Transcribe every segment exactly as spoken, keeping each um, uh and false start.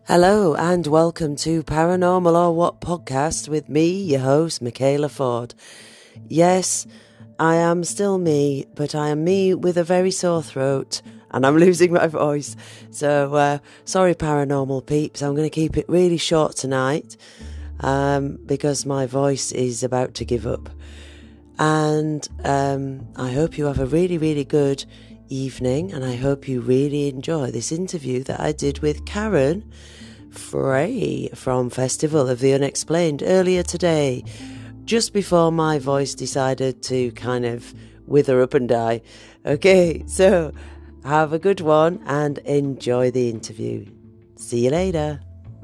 Hello and welcome to Paranormal or What podcast with me, your host, Michaela Ford. Yes, I am still me, but I am me with a very sore throat and I'm losing my voice. So, uh, sorry paranormal peeps, I'm going to keep it really short tonight um, because my voice is about to give up. And um, I hope you have a really, really good evening, and I hope you really enjoy this interview that I did with Karen Frey from Festival of the Unexplained earlier today, just before my voice decided to kind of wither up and die. Okay, so have a good one and enjoy the interview. See you later.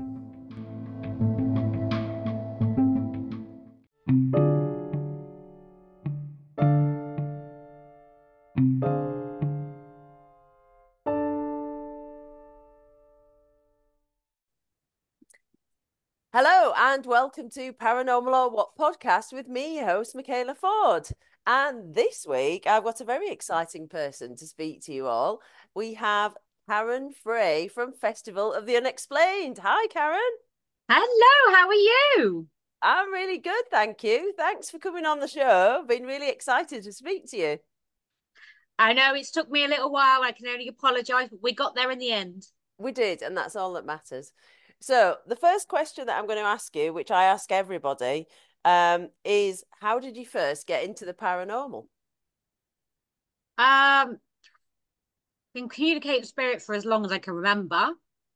Hello and welcome to Paranormal or What podcast with me, your host, Michaela Ford. And this week, I've got a very exciting person to speak to you all. We have Karen Frey from Festival of the Unexplained. Hi, Karen. Hello, how are you? I'm really good, thank you. Thanks for coming on the show. Been really excited to speak to you. I know it's took me a little while. I can only apologise, but we got there in the end. We did, and that's all that matters. So, the first question that I'm going to ask you, which I ask everybody, um, is how did you first get into the paranormal? Um, been communicating spirit for as long as I can remember.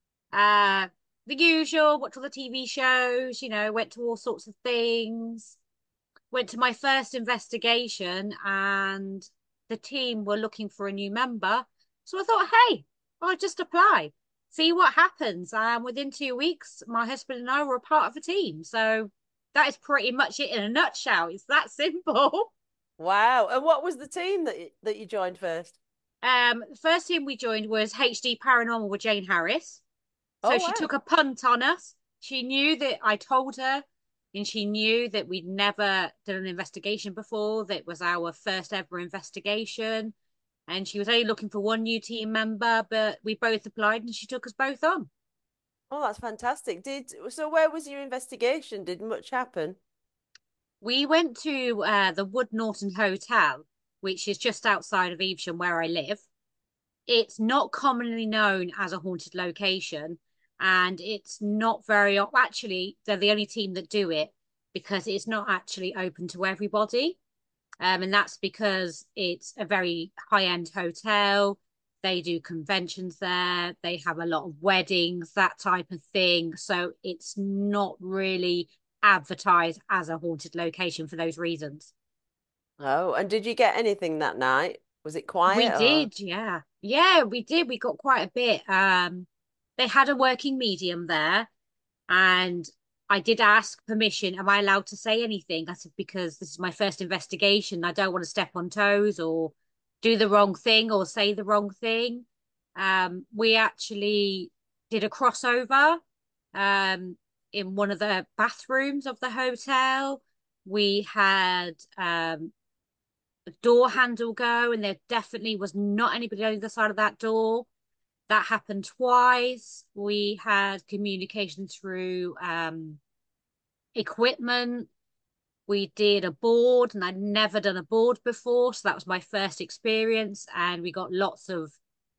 Uh, the usual, watch all the T V shows, you know, went to all sorts of things. Went to my first investigation and the team were looking for a new member. So I thought, hey, I'll just apply, see what happens. And within two weeks, my husband and I were a part of a team. So that is pretty much it in a nutshell. It's that simple. Wow. And what was the team that you, that you joined first? Um, the first team we joined was H D Paranormal with Jane Harris. So Oh, she wow. took a punt on us. She knew that I told her, and she knew that we'd never done an investigation before. That was our first ever investigation. And she was only looking for one new team member, but we both applied and she took us both on. Oh, that's fantastic. Did so where was your investigation? Did much happen? We went to uh, the Wood Norton Hotel, which is just outside of Evesham, where I live. It's not commonly known as a haunted location, and it's not very actually they're the only team that do it because it's not actually open to everybody. Um, and that's because it's a very high-end hotel. They do conventions there, they have a lot of weddings, that type of thing, so it's not really advertised as a haunted location for those reasons. Oh, and did you get anything that night? Was it We quiet or? did, yeah. Yeah, we did. We got quite a bit. Um, they had a working medium there, and I did ask permission. Am I allowed to say anything? I said, because this is my first investigation. I don't want to step on toes or do the wrong thing or say the wrong thing. Um, we actually did a crossover um in one of the bathrooms of the hotel. We had um the door handle go, and there definitely was not anybody on the other side of that door. That happened twice. We had communication through um, equipment. We did a board, and I'd never done a board before. So that was my first experience. And we got lots of,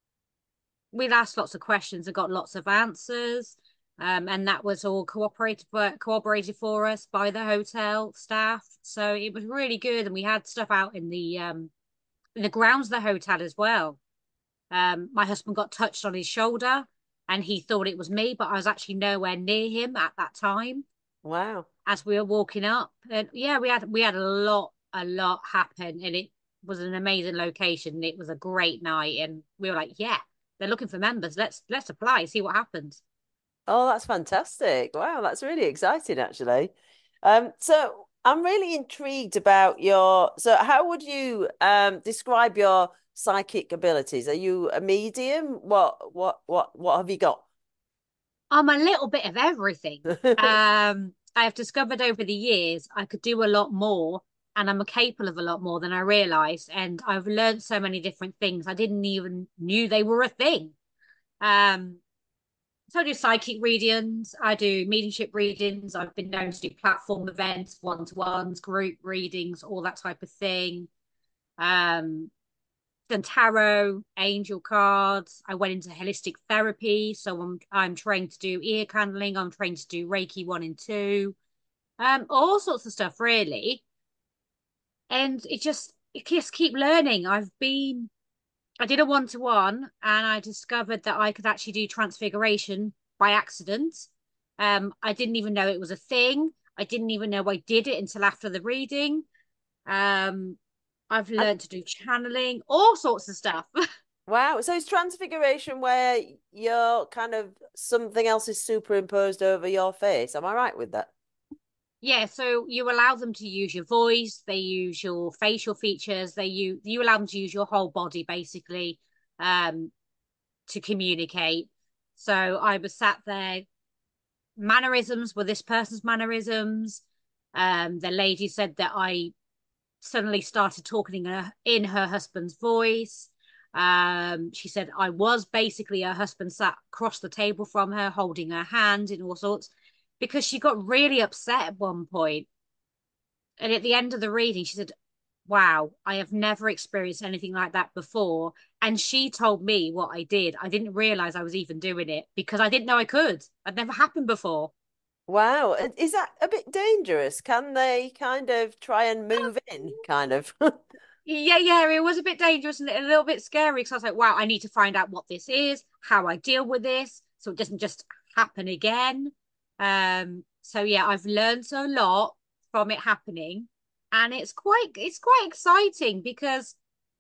we asked lots of questions and got lots of answers. Um, and that was all cooperated for, cooperated for us by the hotel staff. So it was really good. And we had stuff out in the um, in the grounds of the hotel as well. Um, my husband got touched on his shoulder and he thought it was me, but I was actually nowhere near him at that time Wow. as we were walking up. And yeah, we had we had a lot, a lot happen, and it was an amazing location. It was a great night, and we were like, yeah, they're looking for members. Let's let's apply, see what happens. Oh, that's fantastic. Wow, that's really exciting actually. Um, so I'm really intrigued about your, so how would you um describe your psychic abilities? Are you a medium? What what what what have you got? I'm a little bit of everything. Um, I have discovered over the years I could do a lot more, and I'm capable of a lot more than I realized. And I've learned so many different things I didn't even knew they were a thing. Um, So I do psychic readings, I do mediumship readings, I've been known to do platform events, one-to-ones, group readings, all that type of thing. Um, done tarot, angel cards. I went into holistic therapy, so I'm I'm trained to do ear candling, I'm trained to do Reiki one and two, um, all sorts of stuff really. And it just it just keep learning. I've been I did a one to one and I discovered that I could actually do transfiguration by accident. Um, I didn't even know it was a thing. I didn't even know I did it until after the reading. Um, I've And learned to do channeling, all sorts of stuff. wow, so it's transfiguration where you're kind of something else is superimposed over your face. Am I right with that? Yeah, so you allow them to use your voice, they use your facial features, they you you allow them to use your whole body basically, um, to communicate. So I was sat there, mannerisms were this person's mannerisms. Um, the lady said that I suddenly started talking in her, in her husband's voice. Um, she said I was basically her husband sat across the table from her, holding her hand in all sorts, because she got really upset at one point. And at the end of the reading, she said, wow, I have never experienced anything like that before. And she told me what I did. I didn't realize I was even doing it because I didn't know I could. I'd never happened before. Wow. And is that a bit dangerous? Can they kind of try and move in, kind of? Yeah, yeah, it was a bit dangerous and a little bit scary because I was like, wow, I need to find out what this is, how I deal with this, so it doesn't just happen again. Um, so yeah, I've learned a lot from it happening, and it's quite it's quite exciting because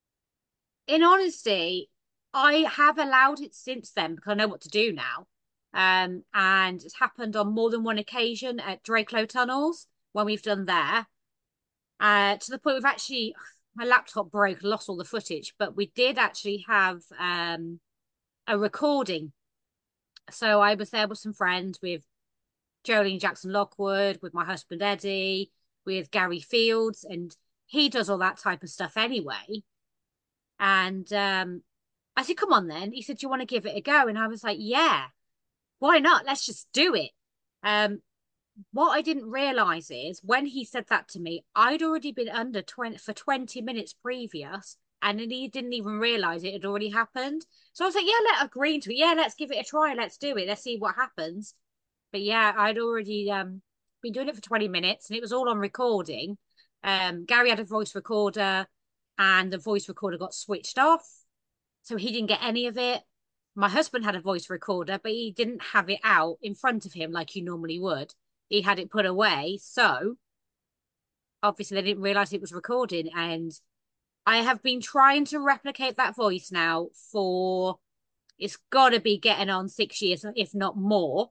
in honesty, I have allowed it since then because I know what to do now. Um, and it's happened on more than one occasion at Drakelow Tunnels when we've done there. Uh, to the point we've actually my laptop broke, lost all the footage, but we did actually have um a recording. So I was there with some friends, with Jolene Jackson Lockwood, with my husband Eddie, with Gary Fields, and he does all that type of stuff anyway. And um I said, come on then. He said, do you want to give it a go? And I was like, yeah, why not? Let's just do it. Um, what I didn't realize is when he said that to me, I'd already been under twenty for twenty minutes previous, and then he didn't even realize it had already happened. So I was like, yeah, let agree to it. Yeah, let's give it a try. Let's do it. Let's see what happens. But yeah, I'd already um been doing it for twenty minutes and it was all on recording. Um, Gary had a voice recorder and the voice recorder got switched off. So he didn't get any of it. My husband had a voice recorder, but he didn't have it out in front of him like you normally would. He had it put away. So obviously they didn't realize it was recording. And I have been trying to replicate that voice now for it's got to be getting on six years, if not more.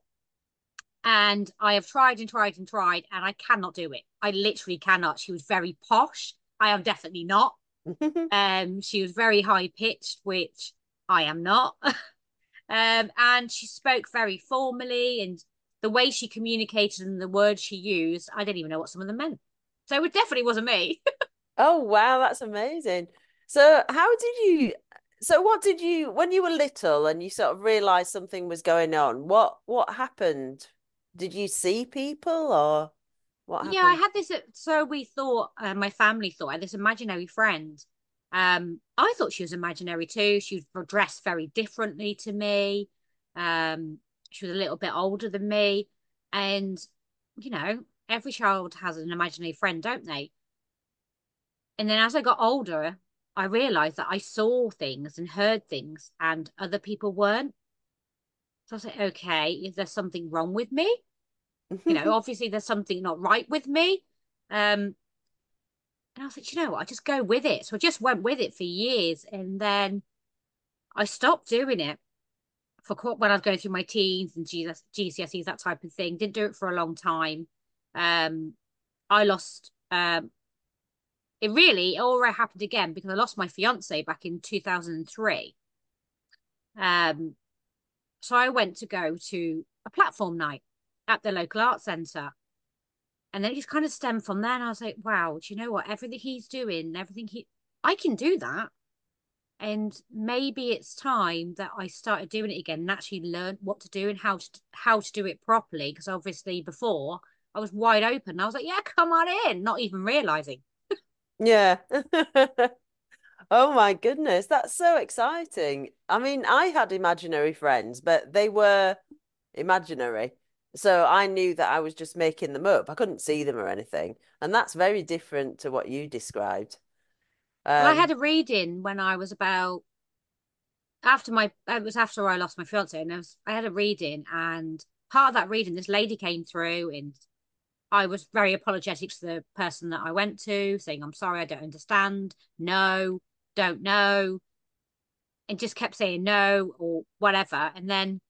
And I have tried and tried and tried, and I cannot do it. I literally cannot. She was very posh. I am definitely not. Um, she was very high pitched, which I am not. Um, and she spoke very formally, and the way she communicated and the words she used, I didn't even know what some of them meant. So it definitely wasn't me. Oh, wow, that's amazing. So, how did you, so what did you, when you were little and you sort of realized something was going on, what what happened? Did you see people or what Yeah, I happened? had this. So we thought, uh, my family thought, I had this imaginary friend. Um, I thought she was imaginary too. She was dressed very differently to me. Um, she was a little bit older than me, and you know, every child has an imaginary friend, don't they? And then as I got older, I realized that I saw things and heard things and other people weren't. So I was like, okay, is there something wrong with me? You know, obviously there's something not right with me. Um, and I was like, you know what, I just go with it. So I just went with it for years. And then I stopped doing it for when I was going through my teens and G C S Es, that type of thing. Didn't do it for a long time. Um, I lost um, it really it all happened again because I lost my fiance back in two thousand three. Um, so I went to go to a platform night at the local arts centre. And then it just kind of stemmed from there. And I was like, wow, do you know what? Everything he's doing, everything he, I can do that. And maybe it's time that I started doing it again and actually learned what to do and how to how to do it properly. Because obviously before I was wide open. I was like, yeah, come on in, not even realizing. Yeah. Oh my goodness, that's so exciting. I mean, I had imaginary friends, but they were imaginary. So I knew that I was just making them up. I couldn't see them or anything. And that's very different to what you described. Well, I had Um, a reading when I was about after my it was after I lost my fiance, and I was I had a reading, and part of that reading, this lady came through, and I was very apologetic to the person that I went to, saying, I'm sorry, I don't understand. No, don't know. And just kept saying no or whatever. And then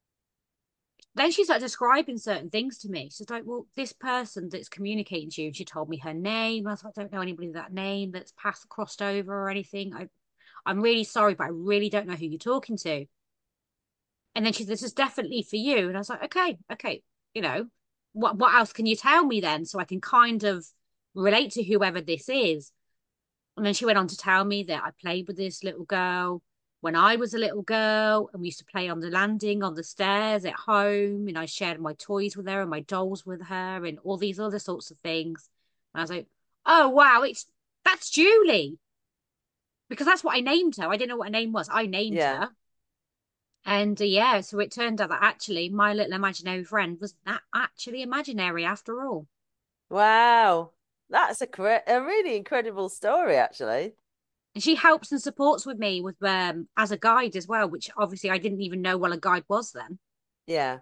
then she started describing certain things to me. She's like, well, this person that's communicating to you, and she told me her name. I was like, I don't know anybody with that name that's passed crossed over or anything. I, I'm really sorry, but I really don't know who you're talking to. And then she said, this is definitely for you. And I was like, okay, okay, you know, what what else can you tell me then? So I can kind of relate to whoever this is. And then she went on to tell me that I played with this little girl when I was a little girl, and we used to play on the landing, on the stairs at home. And I shared my toys with her and my dolls with her and all these other sorts of things. And I was like, oh, wow, it's that's Julie. Because that's what I named her. I didn't know what her name was. I named yeah. her. And uh, yeah, so it turned out that actually my little imaginary friend was not actually imaginary after all. Wow. That's a cre a really incredible story, actually. And she helps and supports with me with um as a guide as well, which obviously I didn't even know what a guide was then. Yeah.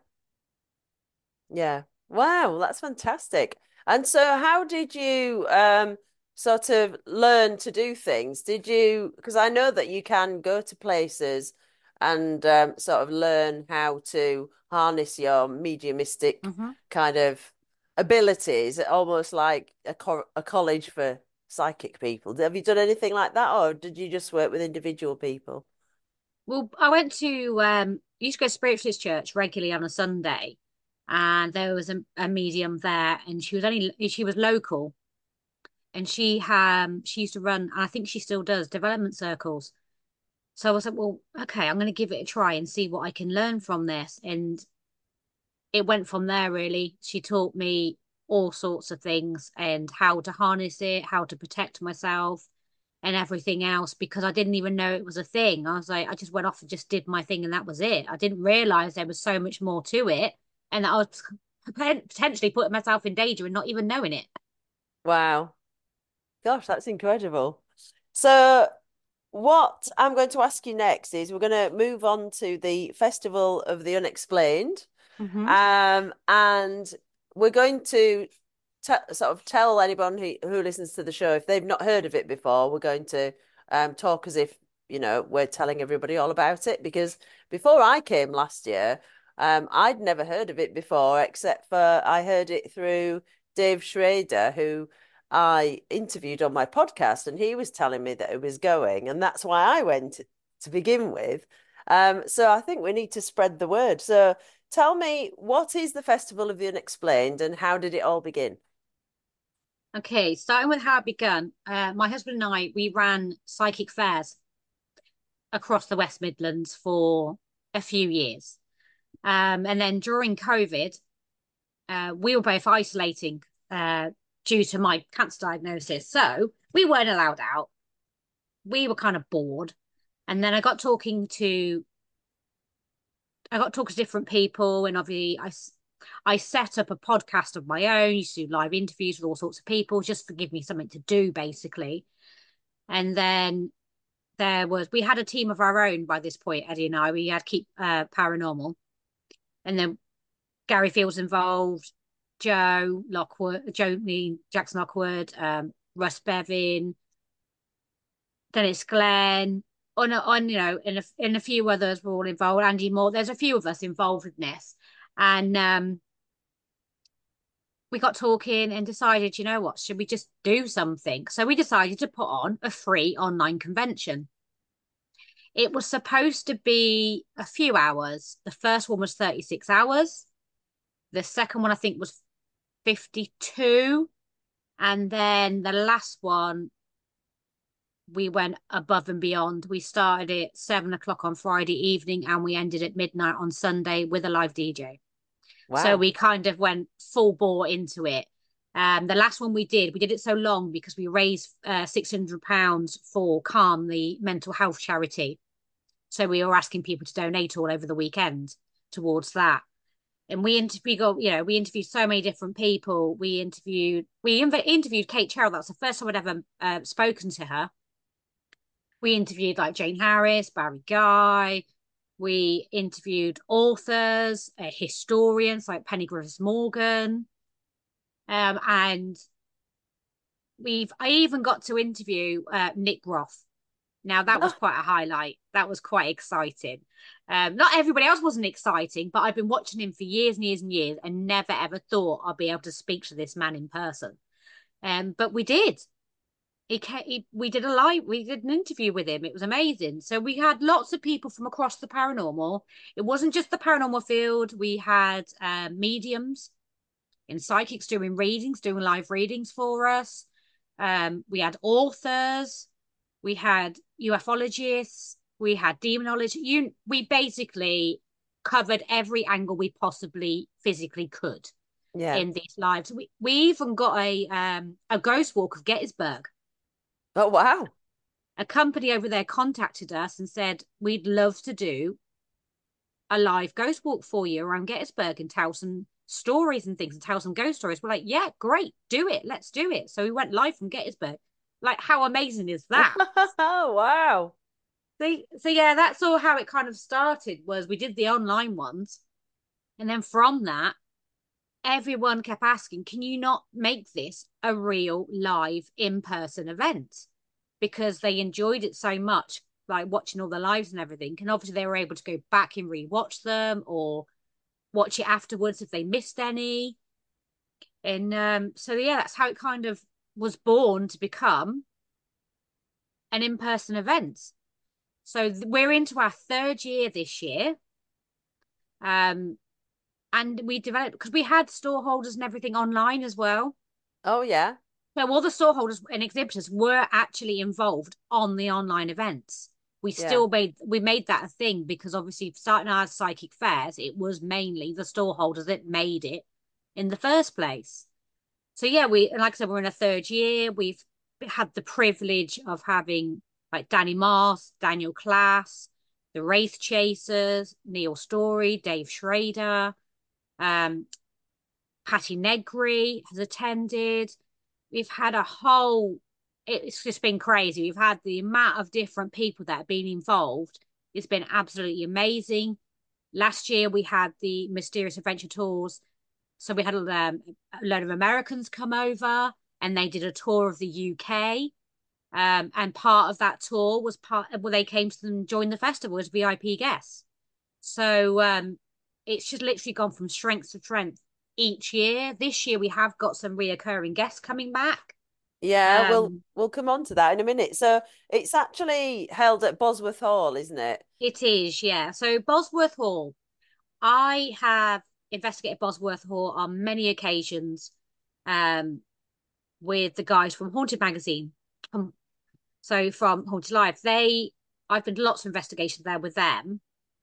Yeah. Wow, that's fantastic. And so how did you um sort of learn to do things? Did you, because I know that you can go to places and um, sort of learn how to harness your mediumistic Mm-hmm. kind of abilities, almost like a, co a college for psychic people. Have you done anything like that, or did you just work with individual people? Well, I went to um used to go to Spiritualist Church regularly on a Sunday, and there was a, a medium there, and she was only she was local, and she um she used to run, and I think she still does, development circles. So I was like, well, okay, I'm going to give it a try and see what I can learn from this. And it went from there, really. She taught me all sorts of things and how to harness it, how to protect myself, and everything else because I didn't even know it was a thing. I was like, I just went off and just did my thing, and that was it. I didn't realize there was so much more to it, and that I was potentially putting myself in danger and not even knowing it. Wow. Gosh, that's incredible. So what I'm going to ask you next is we're going to move on to the Festival of the Unexplained. Mm-hmm. Um, and we're going to t sort of tell anyone who, who listens to the show, if they've not heard of it before, we're going to um, talk as if, you know, we're telling everybody all about it. Because before I came last year, um, I'd never heard of it before, except for I heard it through Dave Schrader, who I interviewed on my podcast, and he was telling me that it was going, and that's why I went to begin with. Um, so I think we need to spread the word. So tell me, what is the Festival of the Unexplained and how did it all begin? Okay, starting with how it began. Uh, my husband and I, we ran psychic fairs across the West Midlands for a few years. Um, and then during COVID, uh, we were both isolating uh, due to my cancer diagnosis. So we weren't allowed out. We were kind of bored. And then I got talking to, I got talking to different people, and obviously I, I set up a podcast of my own. Used to do live interviews with all sorts of people, just to give me something to do, basically. And then there was, we had a team of our own by this point. Eddie and I, we had keep uh, paranormal, and then Gary Fields involved, Joe Lockwood, Joe Jackson Lockwood, um, Russ Bevan, Dennis Glenn, on, on you know, and a, and a few others were all involved. Andy Moore, there's a few of us involved in this, and um, we got talking and decided, you know what, should we just do something? So we decided to put on a free online convention. It was supposed to be a few hours. The first one was thirty-six hours. The second one, I think, was fifty-two. And then the last one we went above and beyond. We started at seven o'clock on Friday evening and we ended at midnight on Sunday with a live D J. So Wow. we kind of went full bore into it. Um, the last one we did, we did it so long because we raised uh, six hundred pounds for Calm, the mental health charity. So we were asking people to donate all over the weekend towards that. And we interviewed, you know, we interviewed so many different people. We interviewed, we inv- interviewed Kate Cheryl. That's the first time I'd ever uh, spoken to her. We interviewed like Jane Harris, Barry Guy. We interviewed authors, uh, historians like Penny Griffiths Morgan, um, and we've I even got to interview uh, Nick Groff. Now that was quite a highlight. That was quite exciting. Um, not everybody else wasn't exciting, but I've been watching him for years and years and years, and never ever thought I'd be able to speak to this man in person. Um, but we did. He, he, we did a live, we did an interview with him. It was amazing. So we had lots of people from across the paranormal. It wasn't just the paranormal field. We had uh, mediums and psychics doing readings, doing live readings for us. Um, we had authors. We had ufologists. We had demonology. You, we basically covered every angle we possibly physically could Yeah. in these lives. We we even got a um a ghost walk of Gettysburg. Oh, wow. A company over there contacted us and said, we'd love to do a live ghost walk for you around Gettysburg and tell some stories and things and tell some ghost stories. We're like, yeah, great, do it. Let's do it. So we went live from Gettysburg. Like, how amazing is that? Oh, wow. So, so yeah, that's all how it kind of started was we did the online ones. And then from that, everyone kept asking, can you not make this a real live in-person event? Because they enjoyed it so much, like watching all the lives and everything. And obviously they were able to go back and rewatch them or watch it afterwards if they missed any. And um, so yeah, that's how it kind of was born to become an in-person event. So th- we're into our third year this year. Um, and we developed because we had store holders and everything online as well. Oh, yeah. So all the store holders and exhibitors were actually involved on the online events. We Yeah. still made we made that a thing because obviously starting our psychic fairs, it was mainly the store holders that made it in the first place. So yeah, we like I said, we're in a third year. We've had the privilege of having like Danny Moss, Daniel Class, the Wraith Chasers, Neil Story, Dave Schrader, um, Patty Negri has attended. We've had a whole, it's just been crazy. We've had the amount of different people that have been involved. It's been absolutely amazing. Last year we had the Mysterious Adventure Tours. So we had um, a load of Americans come over and they did a tour of the U K. Um, and part of that tour was part, well, they came to them, join the festival as V I P guests. So um, it's just literally gone from strength to strength each year. This year we have got some reoccurring guests coming back. Yeah, we'll Um, we'll come on to that in a minute. So it's actually held at Bosworth Hall, isn't it? it is, yeah. So Bosworth Hall, I have investigated Bosworth Hall on many occasions um, with the guys from Haunted Magazine. Um, so from Haunted Live, they I've been to lots of investigations there with them.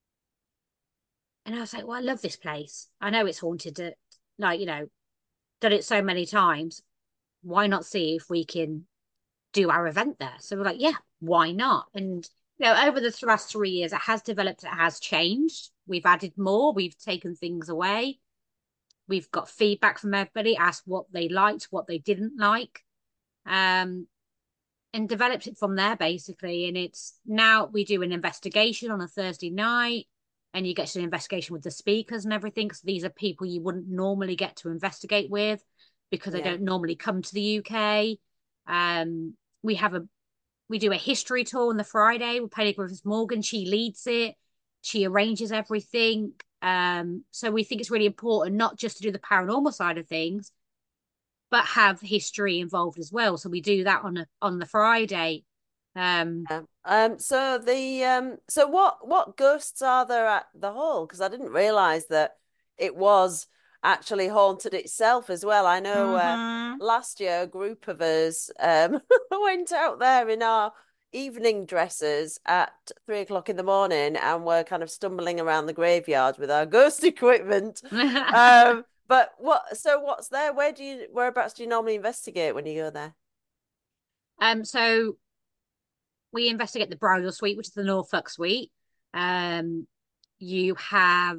And I was like, well, I love this place. I know it's haunted, uh, like, you know, done it so many times. Why not see if we can do our event there? So we're like, yeah, why not? And you know, over the last three years, it has developed, it has changed. We've added more, we've taken things away. We've got feedback from everybody, asked what they liked, what they didn't like, um, and developed it from there basically. And it's now we do an investigation on a Thursday night, and you get to an investigation with the speakers and everything. Because these are people you wouldn't normally get to investigate with because they Yeah. don't normally come to the U K. Um, we have a we do a history tour on the Friday with Penny Griffiths Morgan. She leads it. She arranges everything. Um, so we think it's really important not just to do the paranormal side of things, but have history involved as well. So we do that on a on the Friday. Um, Yeah. Um, so the um so what what ghosts are there at the hall? Because I didn't realize that it was actually haunted itself as well. I know uh, mm-hmm. last year a group of us um went out there in our evening dresses at three o'clock in the morning, and we're kind of stumbling around the graveyard with our ghost equipment. Um, but what? So what's there? Where do you? Whereabouts do you normally investigate when you go there? Um, so we investigate the bridal suite, which is the Norfolk suite. Um, you have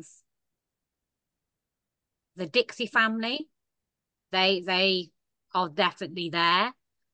the Dixie family. They they are definitely there.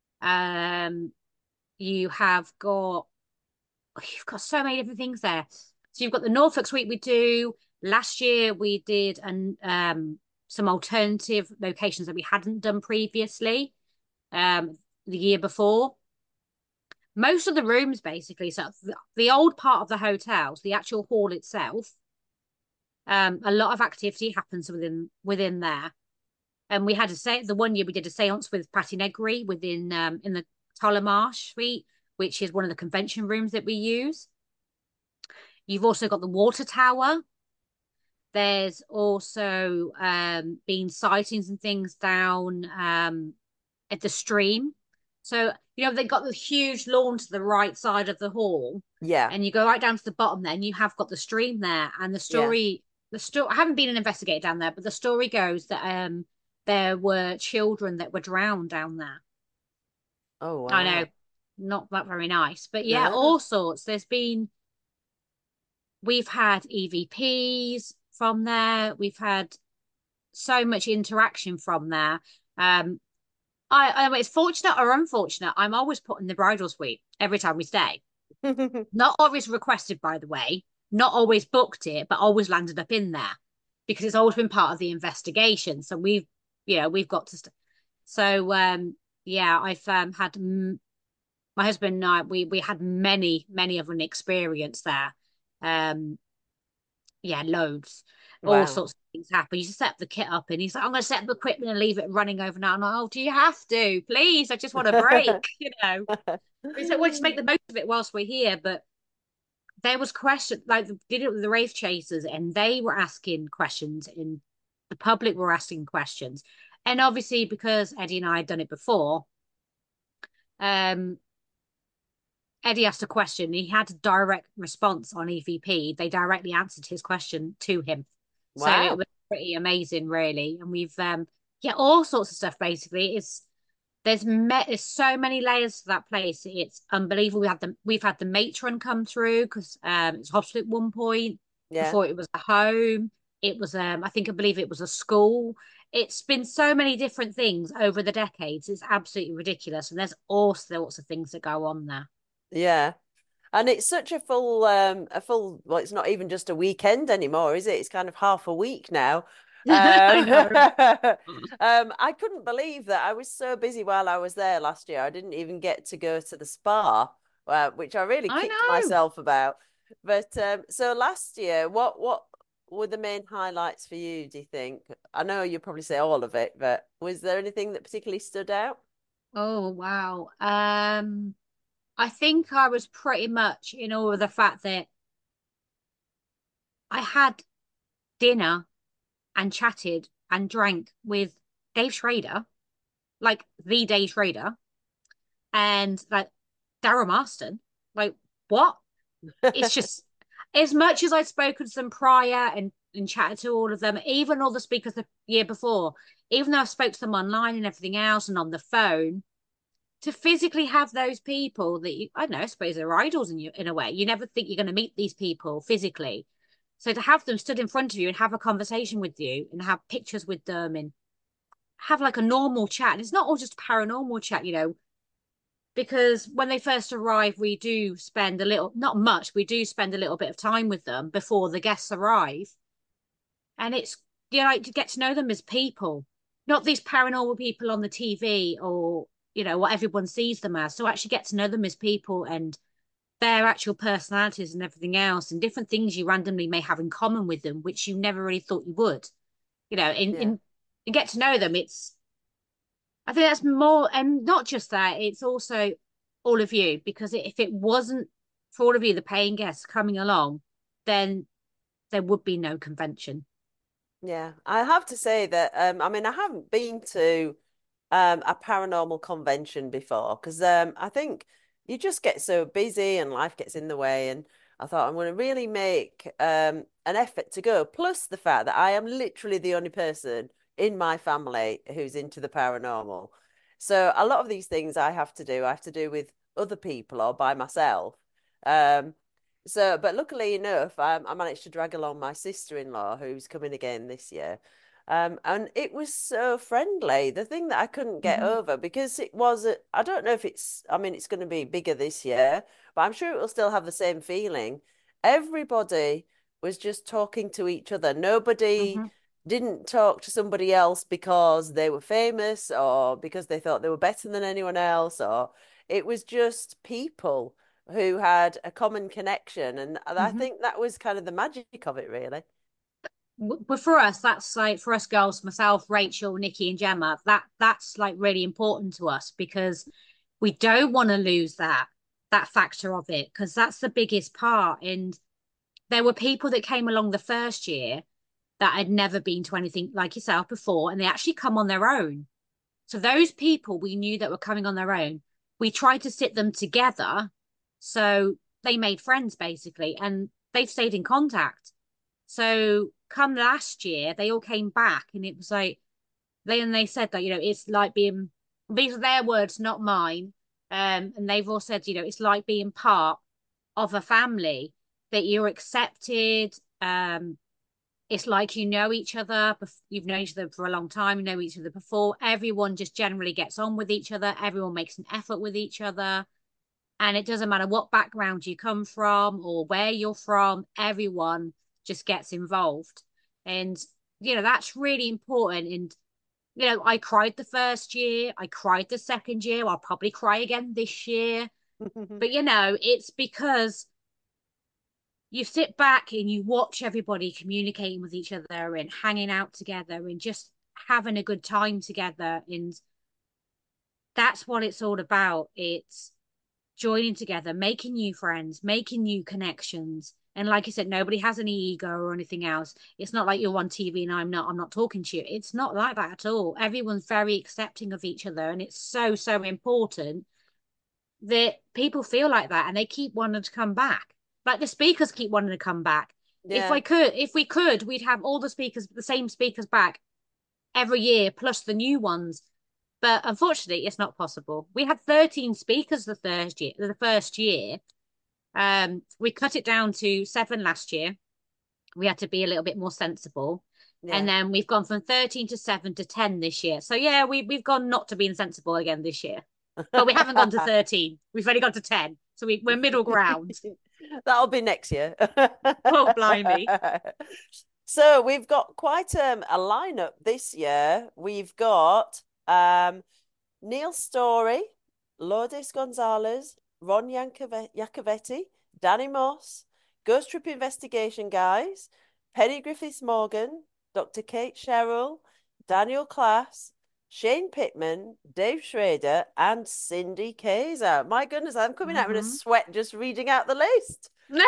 Um, you have got you've got so many different things there. So you've got the Norfolk suite we do. Last year we did an um some alternative locations that we hadn't done previously. Um, the year before. Most of the rooms basically, so the, the old part of the hotels, the actual hall itself, um, a lot of activity happens within within there. And we had a say the one year we did a séance with Patti Negri within um in the Tollemache suite, which is one of the convention rooms that we use. You've also got the water tower. There's also um been sightings and things down um at the stream. So, you know, they've got the huge lawn to the right side of the hall, Yeah, and you go right down to the bottom there, and you have got the stream there. And the yeah. story, the story, I haven't been an investigator down there, but the story goes that um there were children that were drowned down there. Oh I know, wow. not that very nice, but yeah, No. all sorts. There's been, we've had E V Ps from there, we've had so much interaction from there. Um, I, I it's fortunate or unfortunate. I'm always put in the bridal suite every time we stay. Not always requested, by the way. Not always booked it, but always landed up in there because it's always been part of the investigation. So we've, you know, we've got to. St- so um, yeah, I've um, had m- my husband and I. We we had many many of an experience there. Um, yeah, loads, all Wow. sorts of things happen. You just set the kit up, and he's like, "I'm going to set up the equipment and leave it running overnight." I'm like, "Oh, do you have to? Please, I just want a break." You know, we said, "Well, just make the most of it whilst we're here." But there was question like did it with the Wraith Chasers, and they were asking questions, and the public were asking questions, and obviously because Eddie and I had done it before, um, Eddie asked a question. He had a direct response on E V P. They directly answered his question to him. So it Wow. was pretty amazing, really. And we've, um, yeah, all sorts of stuff, basically. It's, there's met, there's so many layers to that place. It's unbelievable. We had the, we've had the matron come through because um, it's a hospital at one point Yeah. before it was a home. It was, um, I think, I believe it was a school. It's been so many different things over the decades. It's absolutely ridiculous. And there's all sorts of things that go on there. Yeah. And it's such a full um a full well, it's not even just a weekend anymore, is it? It's kind of half a week now. I Um, know. um I couldn't believe that I was so busy while I was there last year. I didn't even get to go to the spa, uh, which I really I kicked know. myself about. But um so last year, what what were the main highlights for you, do you think? I know you probably say all of it, but was there anything that particularly stood out? Oh, wow. Um, I think I was pretty much in awe of the fact that I had dinner and chatted and drank with Dave Schrader, like the Dave Schrader, and like Daryl Marston. Like, what? It's just as much as I'd spoken to them prior and, and chatted to all of them, even all the speakers the year before, even though I spoke to them online and everything else and on the phone, to physically have those people that you, I don't know, I suppose they're idols in you in a way. You never think you're going to meet these people physically. So to have them stood in front of you and have a conversation with you and have pictures with them and have like a normal chat. And it's not all just paranormal chat, you know, because when they first arrive, we do spend a little, not much, we do spend a little bit of time with them before the guests arrive. And it's, you know, like to get to know them as people, not these paranormal people on the T V or, you know, what everyone sees them as. So actually get to know them as people and their actual personalities and everything else and different things you randomly may have in common with them, which you never really thought you would. You know, in Yeah. in and get to know them. It's I think that's more, and not just that, it's also all of you, because if it wasn't for all of you, the paying guests coming along, then there would be no convention. Yeah, I have to say that um I mean I haven't been to um a paranormal convention before because um I think you just get so busy and life gets in the way. And I thought I'm going to really make um, an effort to go. Plus the fact that I am literally the only person in my family who's into the paranormal. So a lot of these things I have to do, I have to do with other people or by myself. Um, so, but luckily enough, um, I managed to drag along my sister-in-law who's coming again this year. Um, and it was so friendly. The thing that I couldn't get Mhm. over because it was, a, I don't know if it's, I mean, it's going to be bigger this year, but I'm sure it will still have the same feeling. Everybody was just talking to each other. Nobody Mhm. didn't talk to somebody else because they were famous or because they thought they were better than anyone else, or it was just people who had a common connection. And I Mhm. think that was kind of the magic of it, really. But for us, that's like for us girls, myself, Rachel, Nikki, and Gemma. That that's like really important to us because we don't want to lose that that factor of it because that's the biggest part. And there were people that came along the first year that had never been to anything like yourself before, and they actually come on their own. So those people we knew that were coming on their own, we tried to sit them together. So they made friends basically, and they've stayed in contact. So come last year, they all came back, and it was like they and they said that you know it's like being these are their words, not mine. Um, and they've all said you know it's like being part of a family that you're accepted. Um, it's like you know each other. You've known each other for a long time. You know each other before. Everyone just generally gets on with each other. Everyone makes an effort with each other. And it doesn't matter what background you come from or where you're from, everyone just gets involved. And, you know, that's really important. And, you know, I cried the first year, I cried the second year, I'll probably cry again this year. But, you know, it's because you sit back and you watch everybody communicating with each other and hanging out together and just having a good time together. And that's what it's all about. It's joining together, making new friends, making new connections. And like I said, nobody has any ego or anything else. It's not like you're on T V and I'm not, I'm not talking to you. It's not like that at all. Everyone's very accepting of each other. And it's so, so important that people feel like that and they keep wanting to come back. Like the speakers keep wanting to come back. If I Yeah. could, if we could, we'd have all the speakers, the same speakers back every year, plus the new ones. But unfortunately, it's not possible. We had thirteen speakers the first year, the first year, um, we cut it down to seven last year. We had to be a little bit more sensible. And Yeah. then we've gone from thirteen to seven to ten this year. So yeah, we we've gone not to being sensible again this year. But we haven't gone to thirteen. We've only gone to ten. So we, we're middle ground. That'll be next year. Oh, blimey. So we've got quite um, a lineup this year. We've got um, Neil Story, Lourdes Gonzalez, Ron Yancove- Iacovetti, Danny Moss, Ghost Trip Investigation Guys, Penny Griffiths Morgan, Doctor Kate Sherrill, Daniel Class, Shane Pittman, Dave Schrader, and Cindy Kayser. My goodness, I'm coming out with a Mm-hmm. sweat just reading out the list.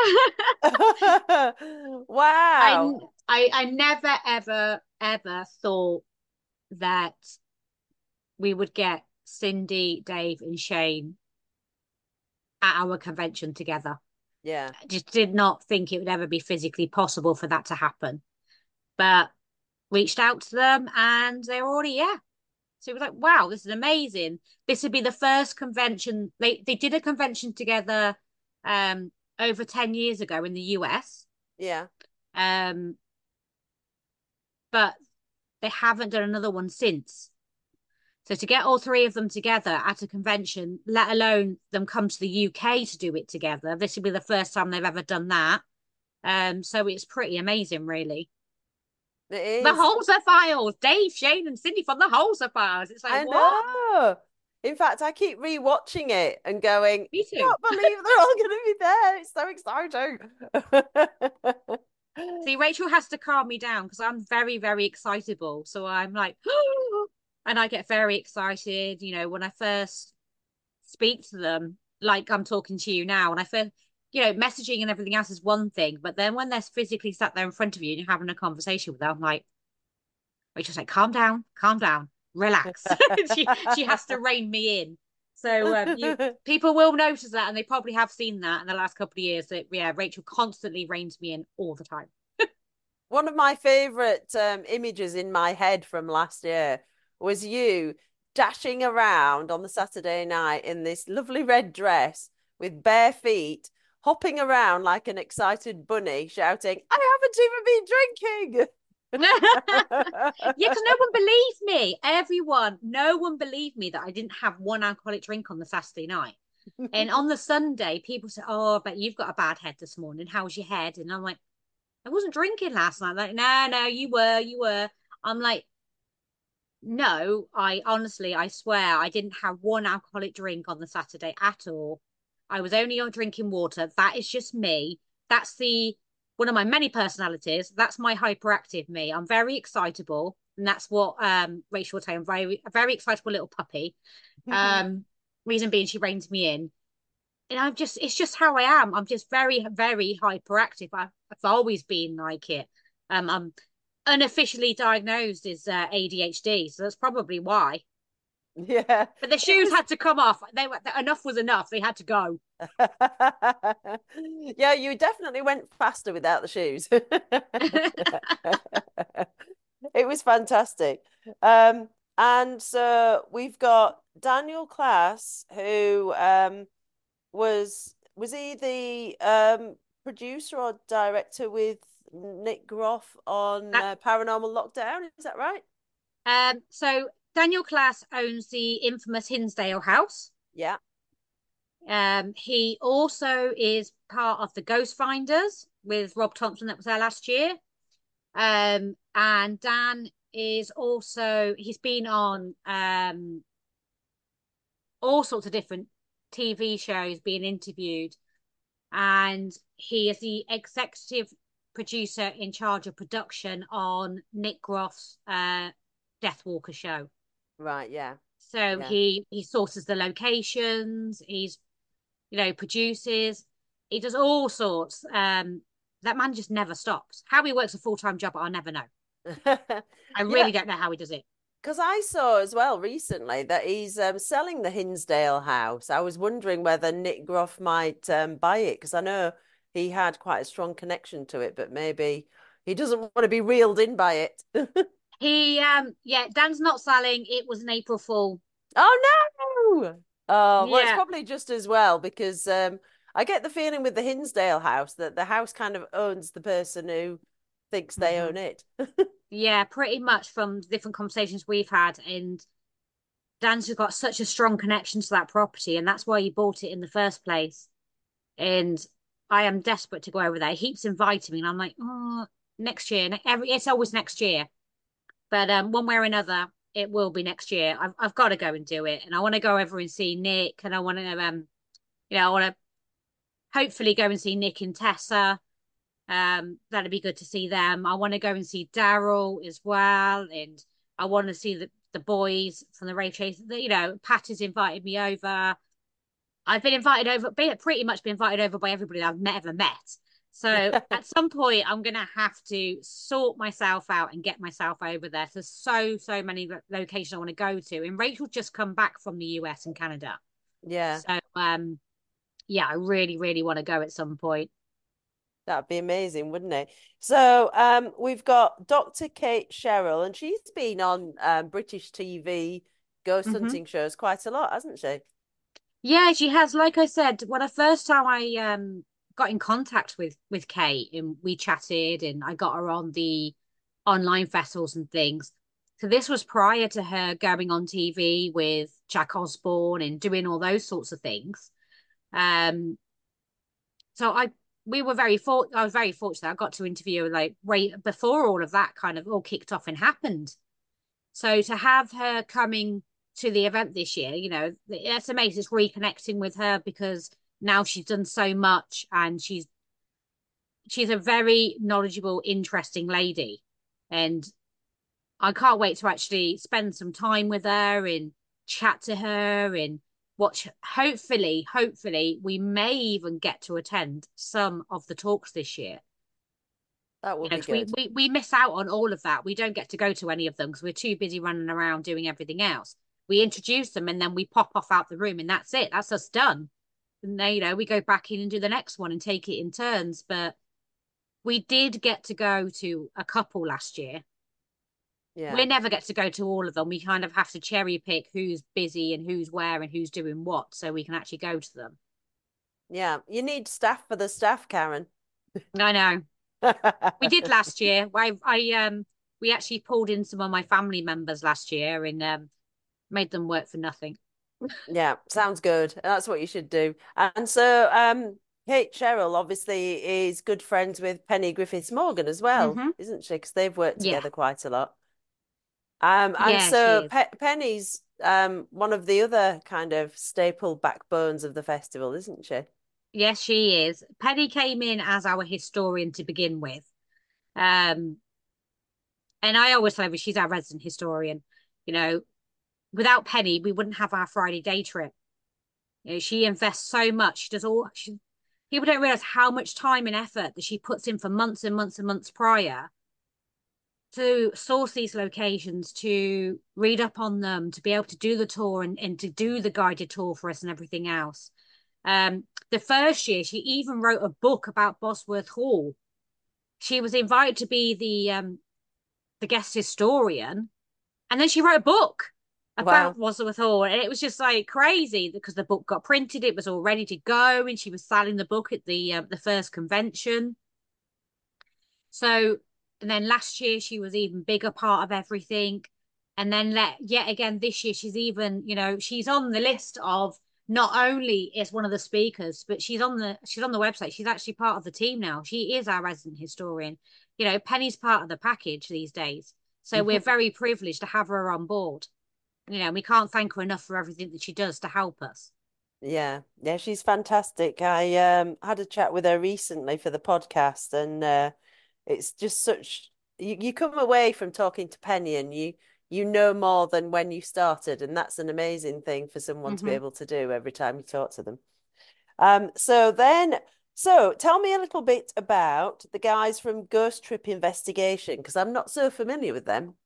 I, Wow. I I never ever ever thought that we would get Cindy, Dave, and Shane at our convention together. Yeah. I just did not think it would ever be physically possible for that to happen. But reached out to them and they were already, yeah. So it was like, wow, this is amazing. This would be the first convention. They they did a convention together um over ten years ago in the U S. Yeah. Um, but they haven't done another one since. So to get all three of them together at a convention, let alone them come to the U K to do it together, this would be the first time they've ever done that. Um, so it's pretty amazing, really. It The is. Holzer Files, Dave, Shane, and Cindy from the Holzer Files. It's like, I what? know. In fact, I keep rewatching it and going, Me I too. can't believe they're all going to be there. It's so exciting. See, Rachel has to calm me down because I'm very, very excitable. So I'm like, and I get very excited. You know, when I first speak to them, like I'm talking to you now, and I feel, you know, messaging and everything else is one thing, but then when they're physically sat there in front of you and you're having a conversation with them, I'm like, Rachel's like, calm down, calm down, relax. she she has to rein me in. So um, you people will notice that, and they probably have seen that in the last couple of years. That yeah, Rachel constantly reins me in all the time. One of my favourite um, images in my head from last year was you dashing around on the Saturday night in this lovely red dress with bare feet, hopping around like an excited bunny, shouting, I haven't even been drinking. Yeah, because no one believed me. Everyone, no one believed me that I didn't have one alcoholic drink on the Saturday night. And on the Sunday, people say, "Oh, but you've got a bad head this morning. How's your head?" And I'm like, "I wasn't drinking last night." Like, no, no, you were, you were. I'm like, no, I honestly, I swear, I didn't have one alcoholic drink on the Saturday at all. I was only on drinking water. That is just me. That's the one of my many personalities. That's my hyperactive me. I'm very excitable, and that's what um Rachel will tell you. I'm very a very excitable little puppy. Um, reason being she reins me in. And I'm just it's just how I am. I'm just very, very hyperactive. I've, I've always been like it. Um, I'm unofficially diagnosed as uh, A D H D, so that's probably why. Yeah, But the it shoes was. had to come off. They were enough was enough. They had to go. Yeah, you definitely went faster without the shoes. It was fantastic. Um, and so we've got Daniel Class, who um, was was he the um, producer or director with Nick Groff on That uh, Paranormal Lockdown? Is that right? um. So Daniel Class owns the infamous Hinsdale House. Yeah. Um. He also is part of the Ghost Finders with Rob Thompson that was there last year. Um. And Dan is also he's been on um all sorts of different T V shows, being interviewed, and he is the executive producer in charge of production on Nick Groff's uh, Deathwalker show. Right. Yeah. So Yeah. he he sources the locations. He's you know produces. He does all sorts. Um, that man just never stops. How he works a full time job, I'll never know. I Yeah, really don't know how he does it. because I saw as well recently that he's um, selling the Hinsdale house. I was wondering whether Nick Groff might um, buy it because I know he had quite a strong connection to it, but maybe he doesn't want to be reeled in by it. He um yeah, Dan's not selling. It was an April Fool. Oh no! Oh, well, it's Yeah. probably just as well because um, I get the feeling with the Hinsdale house that the house kind of owns the person who thinks they Mm-hmm. own it. Yeah, pretty much from different conversations we've had. And Dan's just got such a strong connection to that property, and that's why he bought it in the first place. And I am desperate to go over there. He keeps inviting me, and I'm like, oh, next year. Every it's always next year, but um, one way or another, it will be next year. I've I've got to go and do it, and I want to go over and see Nick, and I want to um, you know, I want to hopefully go and see Nick and Tessa. Um, that'd be good to see them. I want to go and see Daryl as well, and I want to see the the boys from the Ray Chase. You know, Pat has invited me over. I've been invited over, been pretty much been invited over by everybody that I've met, ever met. So at some point, I'm gonna have to sort myself out and get myself over there. There's so so many locations I want to go to, and Rachel just come back from the U S and Canada. Yeah. So um, yeah, I really really want to go at some point. That'd be amazing, wouldn't it? So um, we've got Doctor Kate Sherrill, and she's been on um, British T V ghost Mm-hmm. hunting shows quite a lot, hasn't she? Yeah, she has. Like I said, when the first time I um got in contact with with Kate and we chatted and I got her on the online festivals and things. So this was prior to her going on T V with Jack Osborne and doing all those sorts of things. Um, so I we were very fort I was very fortunate. I got to interview her like right before all of that kind of all kicked off and happened. So to have her coming to the event this year, you know, it's amazing. It's reconnecting with her because now she's done so much and she's she's a very knowledgeable, interesting lady. And I can't wait to actually spend some time with her and chat to her and watch. Hopefully, hopefully, we may even get to attend some of the talks this year. That You would know, be 'cause we, good. we we miss out on all of that. We don't get to go to any of them because we're too busy running around doing everything else. we introduce them and then we pop off out the room and that's it. That's us done. And then, you know, we go back in and do the next one and take it in turns. But we did get to go to a couple last year. We Yeah. never get to go to all of them. We kind of have to cherry pick who's busy and who's where and who's doing what so we can actually go to them. Yeah. You need staff for the staff, Karen. I know. We did last year. I, I um we actually pulled in some of my family members last year and um made them work for nothing. Yeah, sounds good. That's what you should do. And so, um, Kate Sherrill obviously is good friends with Penny Griffiths Morgan as well, Mm-hmm. isn't she? Because they've worked Yeah. together quite a lot. Um, and Yeah, she so is. Pe Penny's um one of the other kind of staple backbones of the festival, isn't she? Yes, she is. Penny came in as our historian to begin with. Um, and I always say that she's our resident historian. You know, without Penny, we wouldn't have our Friday day trip. You know, she invests so much. She does all she people don't realize how much time and effort that she puts in for months and months and months prior to source these locations, to read up on them, to be able to do the tour and, and to do the guided tour for us and everything else. Um, the first year, she even wrote a book about Bosworth Hall. She was invited to be the um, the guest historian, and then she wrote a book about Wow. Bosworth Hall, and it was just like crazy because the book got printed, it was all ready to go, and she was selling the book at the uh, the first convention. So, and then last year she was even bigger part of everything. And then let yet again this year she's even, you know, she's on the list of not only is one of the speakers, but she's on the she's on the website. She's actually part of the team now. She is our resident historian. You know, Penny's part of the package these days. So we're very privileged to have her on board. You know, we can't thank her enough for everything that she does to help us. Yeah, yeah, she's fantastic. I um had a chat with her recently for the podcast, and uh, it's just such you, you come away from talking to Penny and you you know more than when you started, and that's an amazing thing for someone to be Mm-hmm. able to do every time you talk to them. Um, so then, so tell me a little bit about the guys from Ghost Trip Investigation, because I'm not so familiar with them.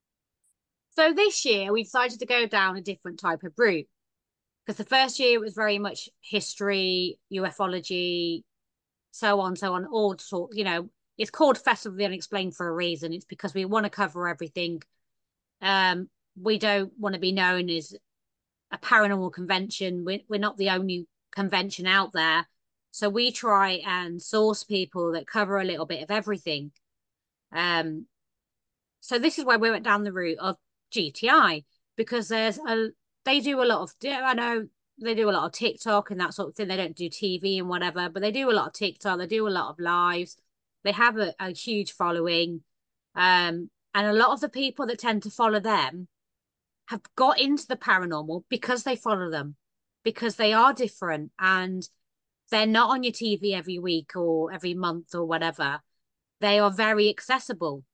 So this year we decided to go down a different type of route because the first year it was very much history, ufology, so on, so on, all sort. You know, it's called Festival of the Unexplained for a reason. It's because we want to cover everything. Um, we don't want to be known as a paranormal convention. We're, we're not the only convention out there, so we try and source people that cover a little bit of everything. Um, so this is where we went down the route of G T I because there's a they do a lot of I know they do a lot of TikTok and that sort of thing. They don't do T V and whatever, but they do a lot of TikTok. They do a lot of lives. They have a, a huge following, um, and a lot of the people that tend to follow them have got into the paranormal because they follow them, because they are different and they're not on your T V every week or every month or whatever. They are very accessible.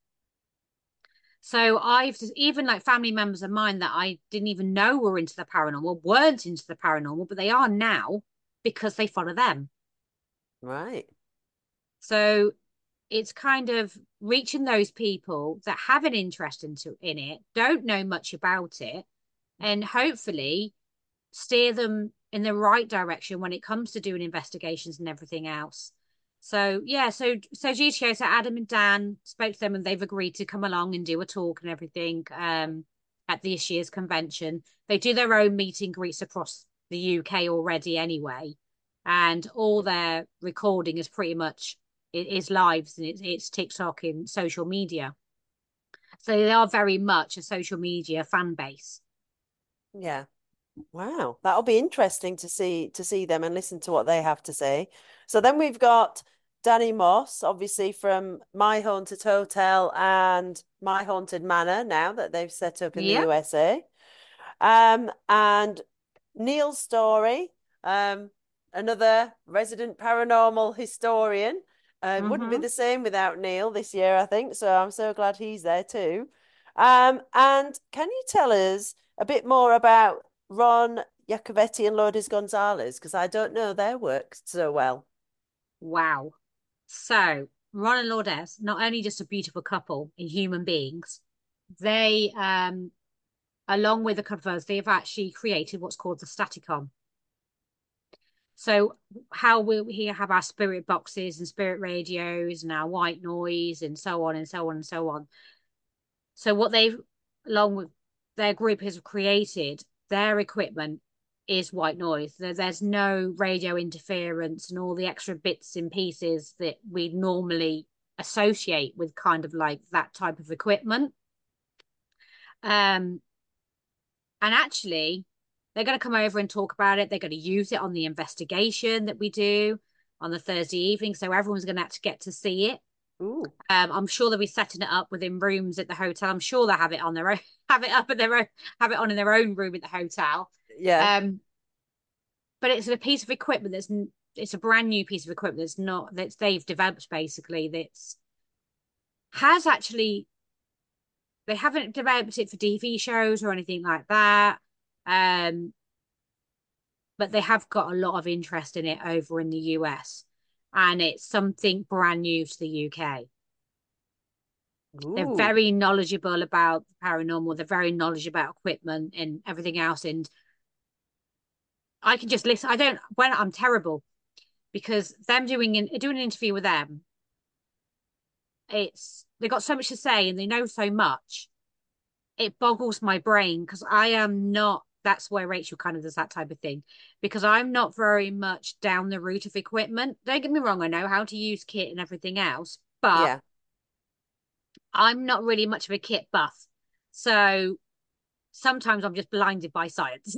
So I've just, even like family members of mine that I didn't even know were into the paranormal, weren't into the paranormal, but they are now because they follow them. Right. So it's kind of reaching those people that have an interest into in it, don't know much about it, and hopefully steer them in the right direction when it comes to doing investigations and everything else. So yeah, so so G T O, so Adam and Dan spoke to them and they've agreed to come along and do a talk and everything um at this year's convention. They do their own meet and greets across the U K already anyway. And all their recording is pretty much it is lives and it's it's TikTok and social media. So they are very much a social media fan base. Yeah. Wow, that'll be interesting to see to see them and listen to what they have to say. So then we've got Danny Moss, obviously from My Haunted Hotel and My Haunted Manor, now that they've set up in the Yep. U S A. Um, and Neil Story, um, another resident paranormal historian. Uh, wouldn't be Mm-hmm. the same without Neil this year, I think. So I'm so glad he's there too. Um, and can you tell us a bit more about Ron Iacovetti and Lourdes Gonzalez? Because I don't know their work so well. Wow. So Ron and Lourdes, not only just a beautiful couple in human beings, they um along with a couple of others, they've actually created what's called the Staticom. So how will we have our spirit boxes and spirit radios and our white noise and so on and so on and so on. So what they've, along with their group has created, their equipment is white noise. There, there's no radio interference and all the extra bits and pieces that we normally associate with kind of like that type of equipment. Um, and actually, they're going to come over and talk about it. They're going to use it on the investigation that we do on the Thursday evening. So everyone's going to have to get to see it. Ooh. Um, I'm sure they'll be setting it up within rooms at the hotel. I'm sure they'll have it on their own, have it up at their own, have it on in their own room at the hotel. Yeah. Um, but it's a piece of equipment that's it's a brand new piece of equipment that's not that they've developed basically that's has actually they haven't developed it for T V shows or anything like that. Um, but they have got a lot of interest in it over in the U S, and it's something brand new to the U K. They're Ooh. very knowledgeable about paranormal. They're very knowledgeable about equipment and everything else. And I can just listen. I don't when I'm terrible because them doing in, doing an interview with them, it's they've got so much to say and they know so much. It boggles my brain because I am not. That's where Rachel kind of does that type of thing because I'm not very much down the route of equipment. Don't get me wrong, I know how to use kit and everything else, but Yeah. I'm not really much of a kit buff. So sometimes I'm just blinded by science.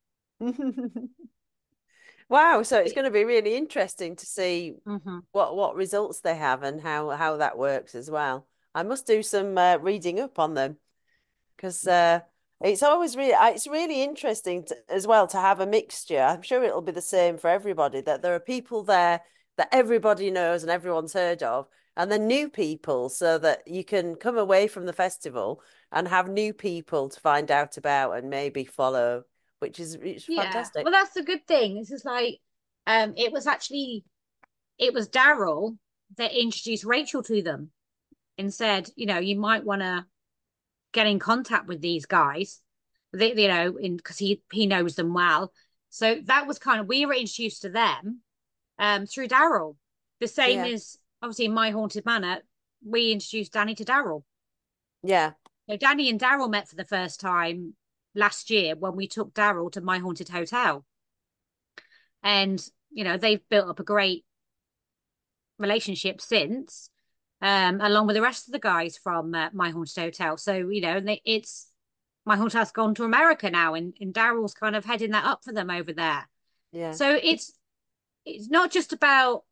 Wow, so it's going to be really interesting to see Mm-hmm. what what results they have and how how that works as well. I must do some uh, reading up on them because uh, it's always really it's really interesting to, as well to have a mixture. I'm sure it'll be the same for everybody that there are people there that everybody knows and everyone's heard of, and then new people so that you can come away from the festival and have new people to find out about and maybe follow, which is it's Yeah. fantastic. Well, that's the good thing. It's just like um it was actually it was Daryl that introduced Rachel to them and said, you know, you might want to get in contact with these guys. They, you know, in because he he knows them well. So that was kind of we were introduced to them um through Daryl. The same Yeah, as obviously in My Haunted Manor, we introduced Danny to Daryl. yeah, So Danny and Daryl met for the first time last year when we took Daryl to My Haunted Hotel. And, you know, they've built up a great relationship since, um, along with the rest of the guys from uh, My Haunted Hotel. So, you know, they, it's My Haunted House gone to America now, and, and Daryl's kind of heading that up for them over there. yeah. So it's it's not just about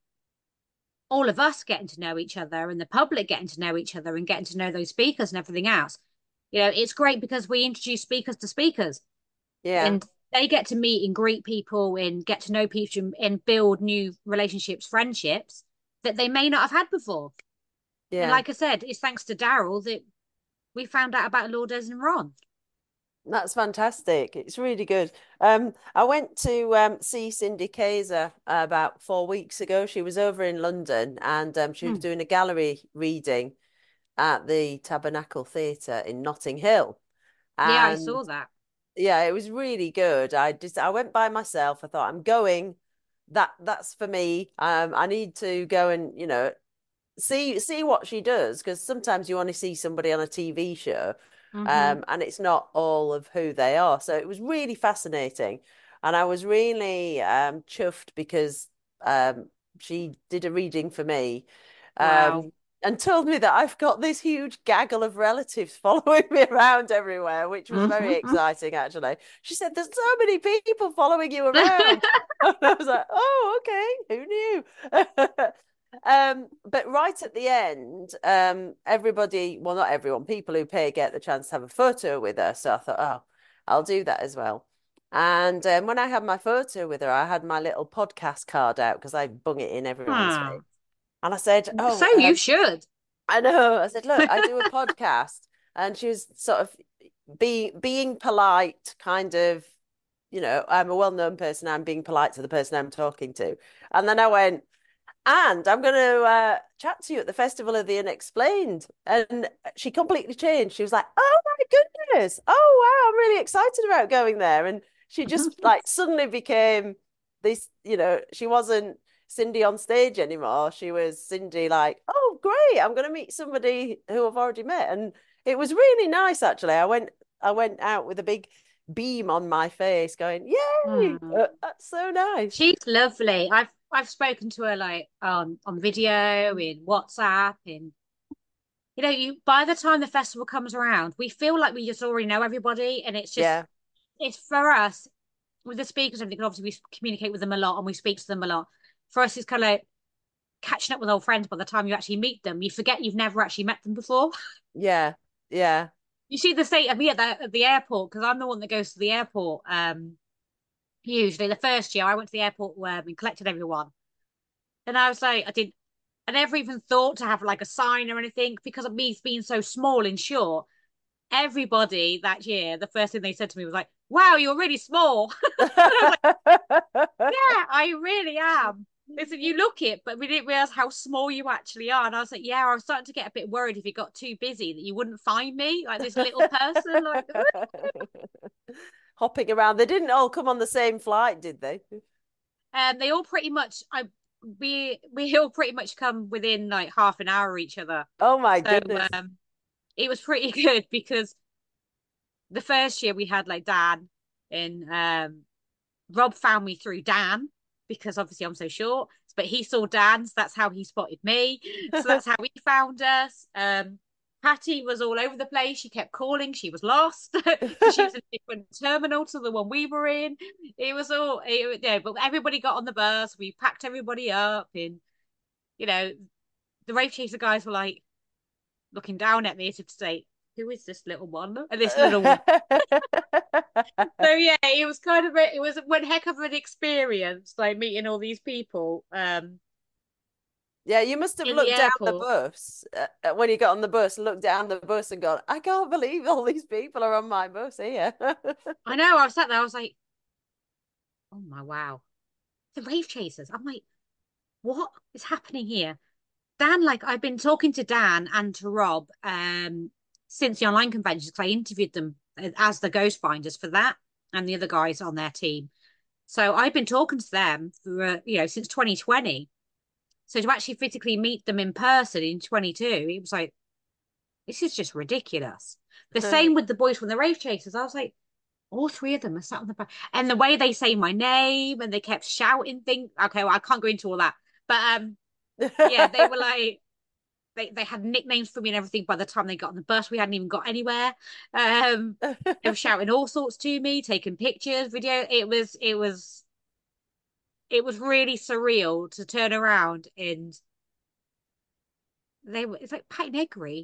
all of us getting to know each other and the public getting to know each other and getting to know those speakers and everything else. You know, it's great because we introduce speakers to speakers Yeah, and they get to meet and greet people and get to know people and build new relationships, friendships that they may not have had before. And yeah. like I said, it's thanks to Daryl that we found out about Lourdes and Ron. That's fantastic. It's really good. Um, I went to um, see Cindy Kaiser uh, about four weeks ago. She was over in London and um, she was Hmm. doing a gallery reading at the Tabernacle Theatre in Notting Hill. Yeah, I And saw that. yeah, it was really good. I just I went by myself. I thought I'm going. That that's for me. Um, I need to go and you know see see what she does because sometimes you want to see somebody on a T V show, Mm-hmm. um, and it's not all of who they are. So it was really fascinating, and I was really um, chuffed because um, she did a reading for me, Wow. um, and told me that I've got this huge gaggle of relatives following me around everywhere, which was very Mm-hmm. exciting. Actually, she said, "There's so many people following you around." And I was like, "Oh, okay, who knew?" Um, but right at the end, um, everybody, well, not everyone, people who pay get the chance to have a photo with her. So I thought, oh, I'll do that as well. And um, when I had my photo with her, I had my little podcast card out because I bung it in everyone's face. Hmm. And I said, So oh, you um, should. I know. I said, look, I do a podcast. And she was sort of being being polite, kind of, you know, I'm a well-known person. I'm being polite to the person I'm talking to. And then I went, And I'm going to uh, chat to you at the Festival of the Unexplained. And she completely changed. She was like, oh my goodness. Oh, wow. I'm really excited about going there. And she just like suddenly became this, you know, she wasn't Cindy on stage anymore. She was Cindy like, oh, great. I'm going to meet somebody who I've already met. And it was really nice, actually. I went, I went out with a big beam on my face going, yay. Mm. Uh, that's so nice. She's lovely. I've I've spoken to her like on on video, in WhatsApp, in you know, you by the time the festival comes around, we feel like we just already know everybody, and it's just Yeah. it's for us with the speakers and everything. Obviously, we communicate with them a lot and we speak to them a lot. For us, it's kind of like catching up with old friends. By the time you actually meet them, you forget you've never actually met them before. Yeah. Yeah. You see the state of me at the at the airport because I'm the one that goes to the airport. Um, usually the first year I went to the airport where we collected everyone, and I was like, I did I never even thought to have like a sign or anything because of me being so small and short. Everybody that year, the first thing they said to me was like, "Wow, you're really small." And I was like, "Yeah, I really am." They said, "You look it, but we didn't realize how small you actually are." And I was like, "Yeah, I was starting to get a bit worried if you got too busy that you wouldn't find me, like this little person." Like, Hopping around. They didn't all come on the same flight, did they? and they all pretty much, I we we all pretty much come within like half an hour of each other. Oh my So goodness. um, it was pretty good because the first year we had like Dan and um Rob found me through Dan because obviously I'm so short, but he saw Dan, so that's how he spotted me. So that's how he found us. Um Patty was all over the place. She kept calling. She was lost because she was in a different terminal to the one we were in. It was all, it, yeah, but everybody got on the bus. We packed everybody up, and you know, the Rave Chaser guys were like looking down at me as if to say, "Who is this little one?" And this little so yeah, it was kind of a, it was one heck of an experience, like meeting all these people um Yeah, you must have in the looked down the airport. bus uh, uh, when you got on the bus, looked down the bus and gone, I can't believe all these people are on my bus here. I know, I was sat there, I was like, oh my wow, the Rave Chasers. I'm like, what is happening here? Dan, like I've been talking to Dan and to Rob um since the online convention because I interviewed them as the ghost finders for that and the other guys on their team. So I've been talking to them for uh, you know since twenty twenty. So to actually physically meet them in person in twenty-two, it was like, this is just ridiculous. The same with the boys from the Rave Chasers. I was like, all three of them are sat on the back. And the way they say my name and they kept shouting things. Okay, well, I can't go into all that. But um, yeah, they were like, they, they had nicknames for me and everything by the time they got on the bus. We hadn't even got anywhere. Um, they were shouting all sorts to me, taking pictures, video. It was, it was, it was really surreal to turn around and they were, it's like Patty Negri.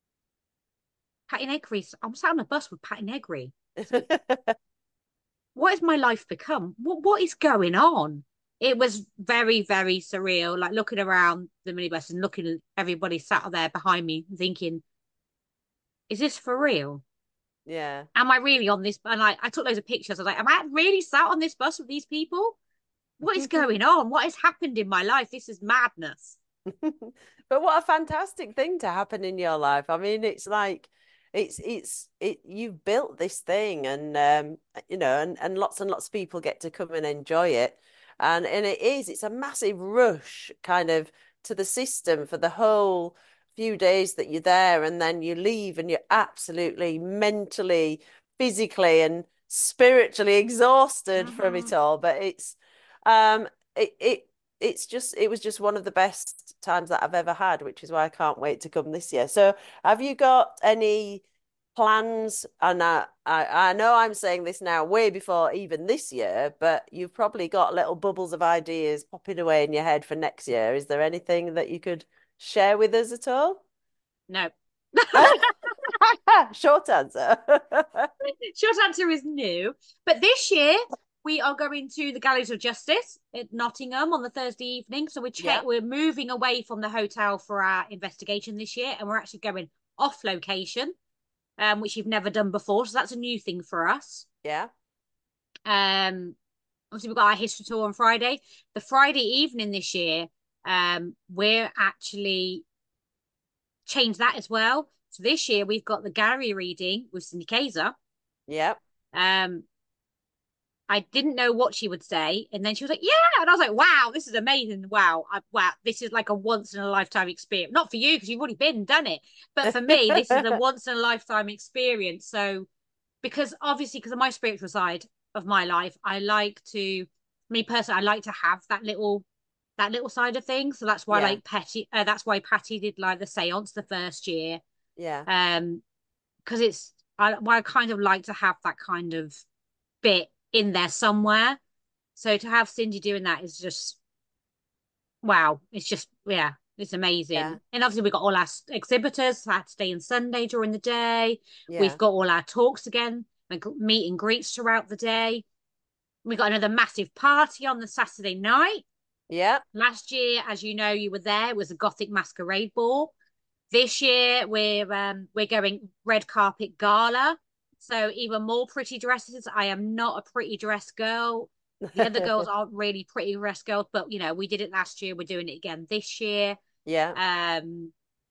Patty Negri. I'm sat on a bus with Patty Negri. It's like, what has my life become? What what is going on? It was very, very surreal. Like looking around the minibus and looking at everybody sat there behind me, thinking, "Is this for real? Yeah. Am I really on this?" And I, I took loads of pictures. I was like, "Am I really sat on this bus with these people? What is going on? What has happened in my life? This is madness." But what a fantastic thing to happen in your life. I mean, it's like it's it's it you've built this thing and um you know and and lots and lots of people get to come and enjoy it. And and it is it's a massive rush kind of to the system for the whole few days that you're there and then you leave and you're absolutely mentally, physically and spiritually exhausted from it Mhm. all. But it's um it it it's just it was just one of the best times that I've ever had, which is why I can't wait to come this year. So, have you got any plans? And I, I, I know I'm saying this now way before even this year, but you've probably got little bubbles of ideas popping away in your head for next year. Is there anything that you could share with us at all? No. Short answer. Short answer is no. But this year we are going to the Gallows of Justice at Nottingham on the Thursday evening. So we're Yeah, che- we're moving away from the hotel for our investigation this year, and we're actually going off location, um, which you've never done before. So that's a new thing for us. yeah. Um, obviously we've got our history tour on Friday. The Friday evening this year, Um, we're actually changed that as well. So this year we've got the gallery reading with Cindy Kaiser. Yep. Um, I didn't know what she would say, and then she was like, "Yeah," and I was like, "Wow, this is amazing! Wow, I, wow, this is like a once in a lifetime experience. Not for you because you've already been and done it, but for me, this is a once in a lifetime experience." So, because obviously, because of my spiritual side of my life, I like to, me personally, I like to have that little, that little side of things. So that's why, Yeah. like Patty, uh, that's why Patty did like the séance the first year, Yeah. um, because it's I, well, I kind of like to have that kind of bit in there somewhere. So to have Cindy doing that is just wow. It's just yeah, it's Yeah. amazing. And obviously we've got all our exhibitors Saturday and Sunday during the day. We've Yeah. got all our talks again, like meet and greets throughout the day. We got another massive party on the Saturday night. Yeah. Last year, as you know, you were there. It was a Gothic masquerade ball. This year we're um we're going red carpet gala. So even more pretty dresses. I am not a pretty dress girl. The other girls aren't really pretty dress girls, but you know, we did it last year. We're doing it again this year. Yeah. Um,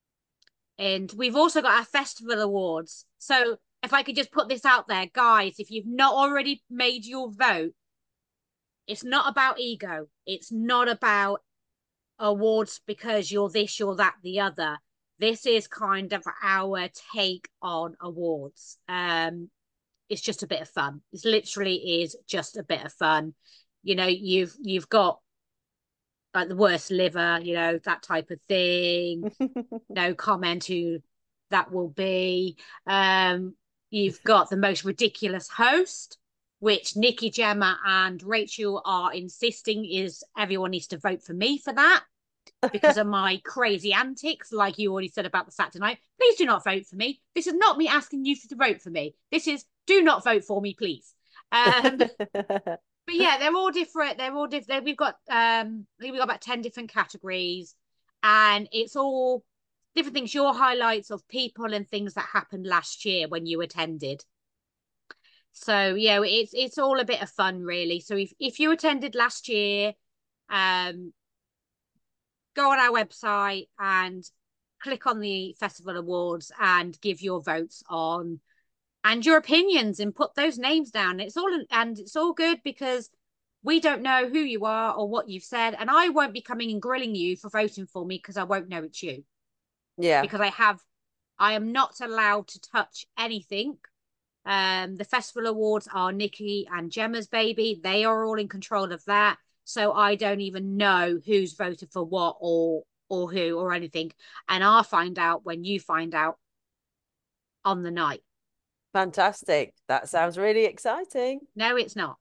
and we've also got our festival awards. So if I could just put this out there, guys, if you've not already made your vote, it's not about ego. It's not about awards because you're this, you're that, the other. This is kind of our take on awards. Um, it's just a bit of fun. It literally is just a bit of fun. You know, you've you've got like the worst liver, you know, that type of thing. No comment who that will be. Um, you've got the most ridiculous host, which Nikki, Gemma, and Rachel are insisting is everyone needs to vote for me for that because of my crazy antics, like you already said about the Saturday night. Please do not vote for me. This is not me asking you to vote for me. This is do not vote for me, please. Um, but yeah, they're all different. They're all different. We've got um, we've got about ten different categories, and it's all different things. Your highlights of people and things that happened last year when you attended. So yeah, it's it's all a bit of fun, really. So if if you attended last year, um, go on our website and click on the festival awards and give your votes on and your opinions and put those names down. It's all and it's all good because we don't know who you are or what you've said, and I won't be coming and grilling you for voting for me because I won't know it's you Yeah. because I have I am not allowed to touch anything. Um, the festival awards are Nikki and Gemma's baby. They are all in control of that. So I don't even know who's voted for what or or who or anything. And I'll find out when you find out on the night. Fantastic. That sounds really exciting. No, it's not.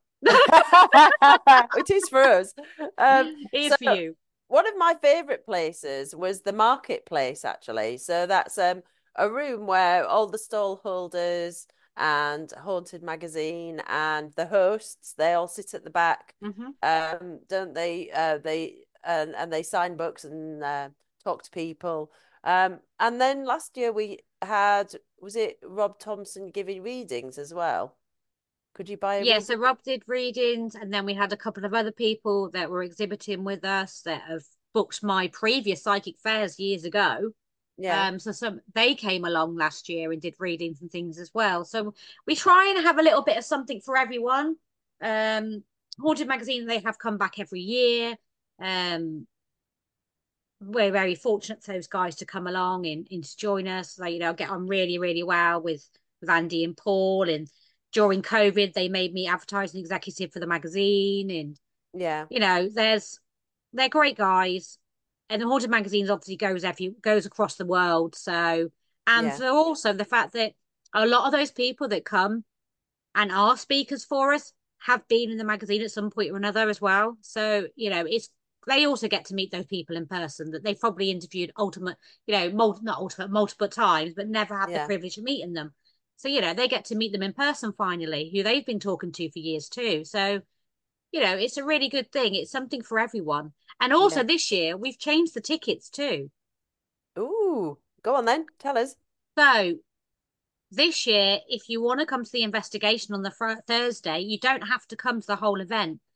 It is for us. Um, It so is for you. one of my favorite places was the marketplace, actually. So that's um a room where all the stall holders and Haunted Magazine and the hosts, they all sit at the back, Mm-hmm. um, don't they? Uh, they and and they sign books and uh, talk to people. Um, and then last year we had, was it Rob Thompson giving readings as well? Could you buy a Yeah, reading? so Rob did readings, and then we had a couple of other people that were exhibiting with us that have booked my previous psychic fairs years ago. Yeah, Um, so some they came along last year and did readings and things as well. So we try and have a little bit of something for everyone. Um, Haunted Magazine, they have come back every year. Um, we're very fortunate for those guys to come along and, and to join us. They, you know, get on really, really well with with Andy and Paul. And during COVID, they made me advertising executive for the magazine. And yeah, you know, there's they're great guys. And the Haunted Magazines obviously goes every goes across the world. So and yeah, so also the fact that a lot of those people that come and are speakers for us have been in the magazine at some point or another as well. So, you know, it's they also get to meet those people in person that they've probably interviewed ultimate, you know, mul- not ultimate, multiple times, but never had the yeah, privilege of meeting them. So, you know, they get to meet them in person finally, who they've been talking to for years too. So, you know, it's a really good thing. It's something for everyone. And also yeah. this year, we've changed the tickets too. Ooh, go on then. Tell us. So this year, if you want to come to the investigation on the fr- Thursday, you don't have to come to the whole event.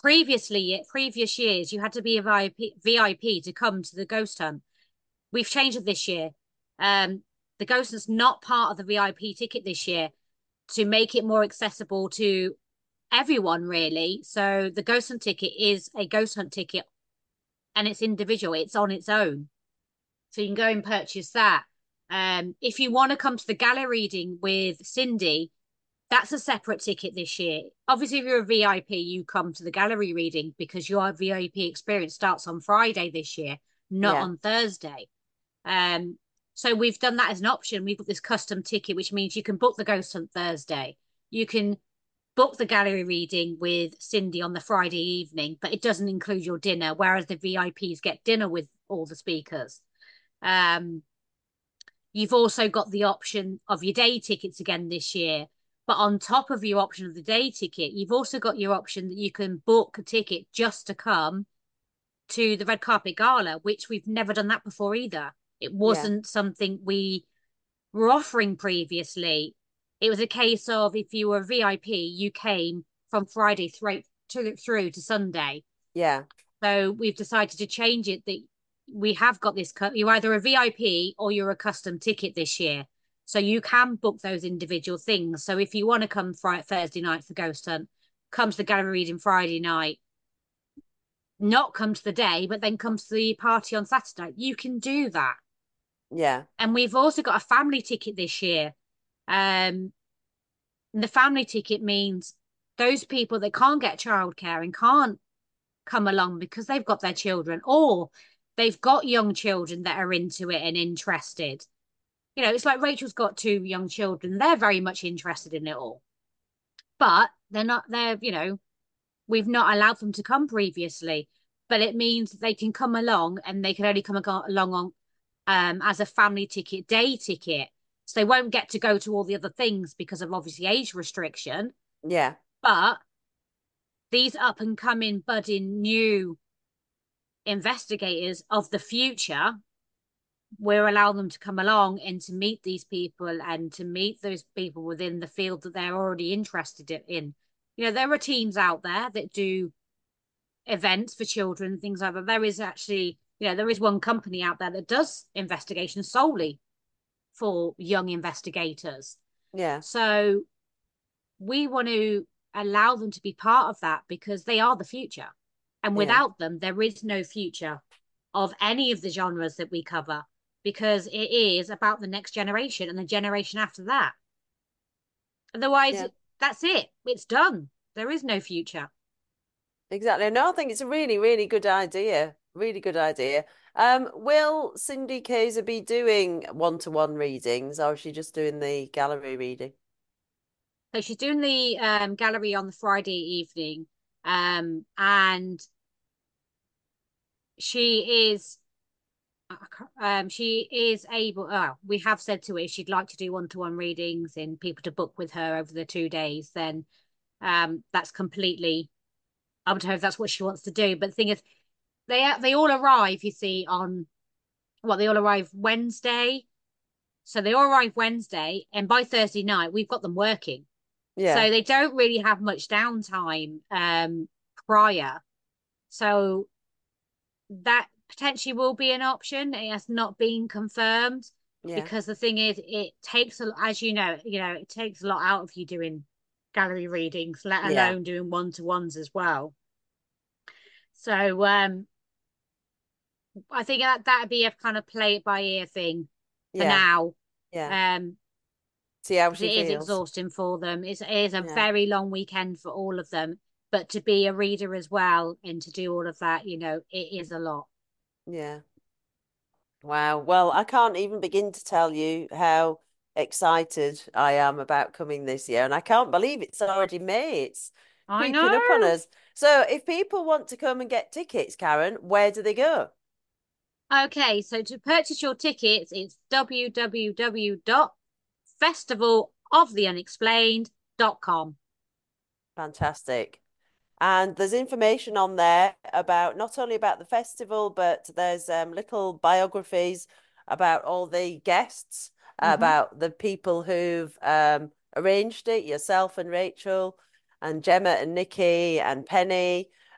previously, previous years, you had to be a V I P, V I P to come to the ghost hunt. We've changed it this year. Um, the ghost hunt's not part of the V I P ticket this year to make it more accessible to everyone, really. So the ghost hunt ticket is a ghost hunt ticket and it's individual, it's on its own. So you can go and purchase that. Um, if you want to come to the gallery reading with Cindy, that's a separate ticket this year. Obviously, if you're a V I P, you come to the gallery reading because your V I P experience starts on Friday this year, not Yeah. on Thursday. Um, so we've done that as an option. We've got this custom ticket, which means you can book the ghost hunt Thursday. You can book the gallery reading with Cindy on the Friday evening, but it doesn't include your dinner, whereas the V I Ps get dinner with all the speakers. Um, you've also got the option of your day tickets again this year. But on top of your option of the day ticket, you've also got your option that you can book a ticket just to come to the red carpet gala, which we've never done that before either. It Yeah. wasn't something we were offering previously. It was a case of if you were a V I P, you came from Friday through to, through to Sunday. Yeah. So we've decided to change it that we have got this. You're either a V I P or you're a custom ticket this year. So you can book those individual things. So if you want to come Friday, Thursday night for Ghost Hunt, come to the gallery reading Friday night, not come to the day, but then come to the party on Saturday. You can do that. Yeah. And we've also got a family ticket this year. Um, the family ticket means those people that can't get childcare and can't come along because they've got their children or they've got young children that are into it and interested. You know, it's like Rachel's got two young children. They're very much interested in it all, but they're not, they're, you know, we've not allowed them to come previously, but it means they can come along and they can only come along on um, as a family ticket, day ticket. So they won't get to go to all the other things because of obviously age restriction. Yeah. But these up and coming, budding new investigators of the future, we're allowing them to come along and to meet these people and to meet those people within the field that they're already interested in. You know, there are teams out there that do events for children, things like that. There is actually, you know, there is one company out there that does investigations solely for young investigators. Yeah. So we want to allow them to be part of that because they are the future. And Yeah. without them, there is no future of any of the genres that we cover because it is about the next generation and the generation after that. Otherwise, Yeah. that's it. It's done. There is no future. Exactly. No, I think it's a really, really good idea. Really good idea. Um, will Cindy Kaiser be doing one-to-one readings or is she just doing the gallery reading? So she's doing the um, gallery on the Friday evening, um, and she is um, she is able. Oh, we have said to her if she'd like to do one-to-one readings and people to book with her over the two days, then um, that's completely up to her if that's what she wants to do. But the thing is, they they all arrive. You see, on what they all arrive Wednesday. So they all arrive Wednesday, and by Thursday night we've got them working. Yeah. So they don't really have much downtime um, prior. So that potentially will be an option. It has not been confirmed Yeah. because the thing is, it takes a, as you know, you know, it takes a lot out of you doing gallery readings, let Yeah. alone doing one to ones as well. So um, I think that that'd be a kind of play it by ear thing for Yeah. now. Yeah. Um, See how because she it is feels. exhausting for them. It's, it is a Yeah. very long weekend for all of them. But to be a reader as well and to do all of that, you know, it is a lot. Yeah. Wow. Well, I can't even begin to tell you how excited I am about coming this year. And I can't believe it's already May. It's I creeping up on know. us. So if people want to come and get tickets, Karen, where do they go? Okay, so to purchase your tickets, it's w w w dot festival of the unexplained dot com. Fantastic. And there's information on there about not only about the festival, but there's um, little biographies about all the guests, Mm-hmm. about the people who've um, arranged it, yourself and Rachel, and Gemma and Nikki and Penny.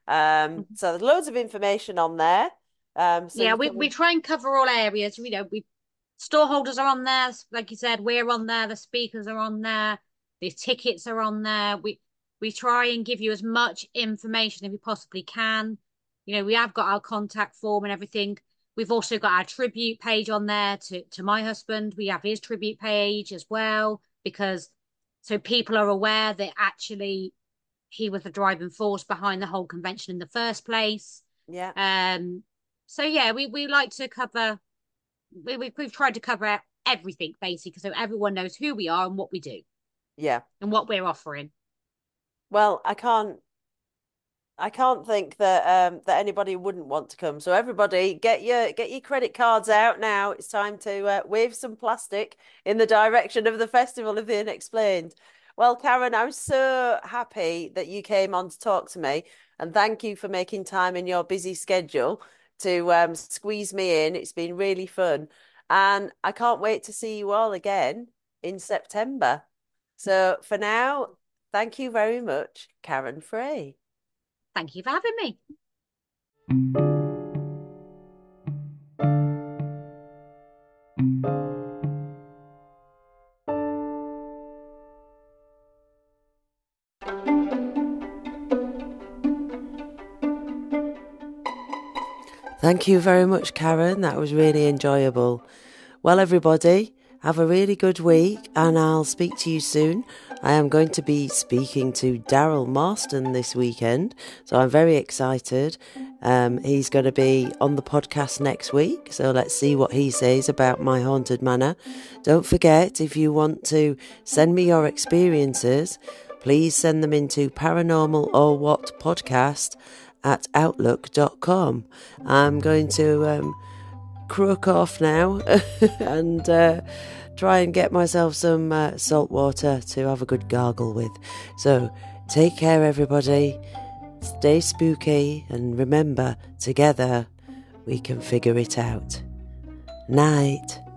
Um, so there's loads of information on there. Um, so Yeah, you we, we can, try and cover all areas. You know, we store holders are on there, like you said, we're on there, the speakers are on there, the tickets are on there. We we try and give you as much information as we possibly can. You know, we have got our contact form and everything. We've also got our tribute page on there to, to my husband. We have his tribute page as well, because so people are aware that actually he was the driving force behind the whole convention in the first place. yeah, Um, so yeah, we, we like to cover we, we, we've tried to cover everything basically, so everyone knows who we are and what we do yeah. and what we're offering. Well, I can't I can't think that um that anybody wouldn't want to come. So everybody, get your get your credit cards out now. It's time to uh, wave some plastic in the direction of the Festival of the Unexplained. Well, Karen, I'm so happy that you came on to talk to me, and thank you for making time in your busy schedule to um, squeeze me in. It's been really fun, and I can't wait to see you all again in September. So for now, thank you very much, Karen Frey. Thank you for having me. Thank you very much, Karen. That was really enjoyable. Well, everybody, have a really good week and I'll speak to you soon. I am going to be speaking to Daryl Marston this weekend, so I'm very excited. Um, he's going to be on the podcast next week, so let's see what he says about my haunted manor. Don't forget, if you want to send me your experiences, please send them into paranormal or what podcast at outlook dot com. I'm going to um, croak off now and uh, try and get myself some uh, salt water to have a good gargle with. So take care, everybody. Stay spooky, and remember, together we can figure it out. Night.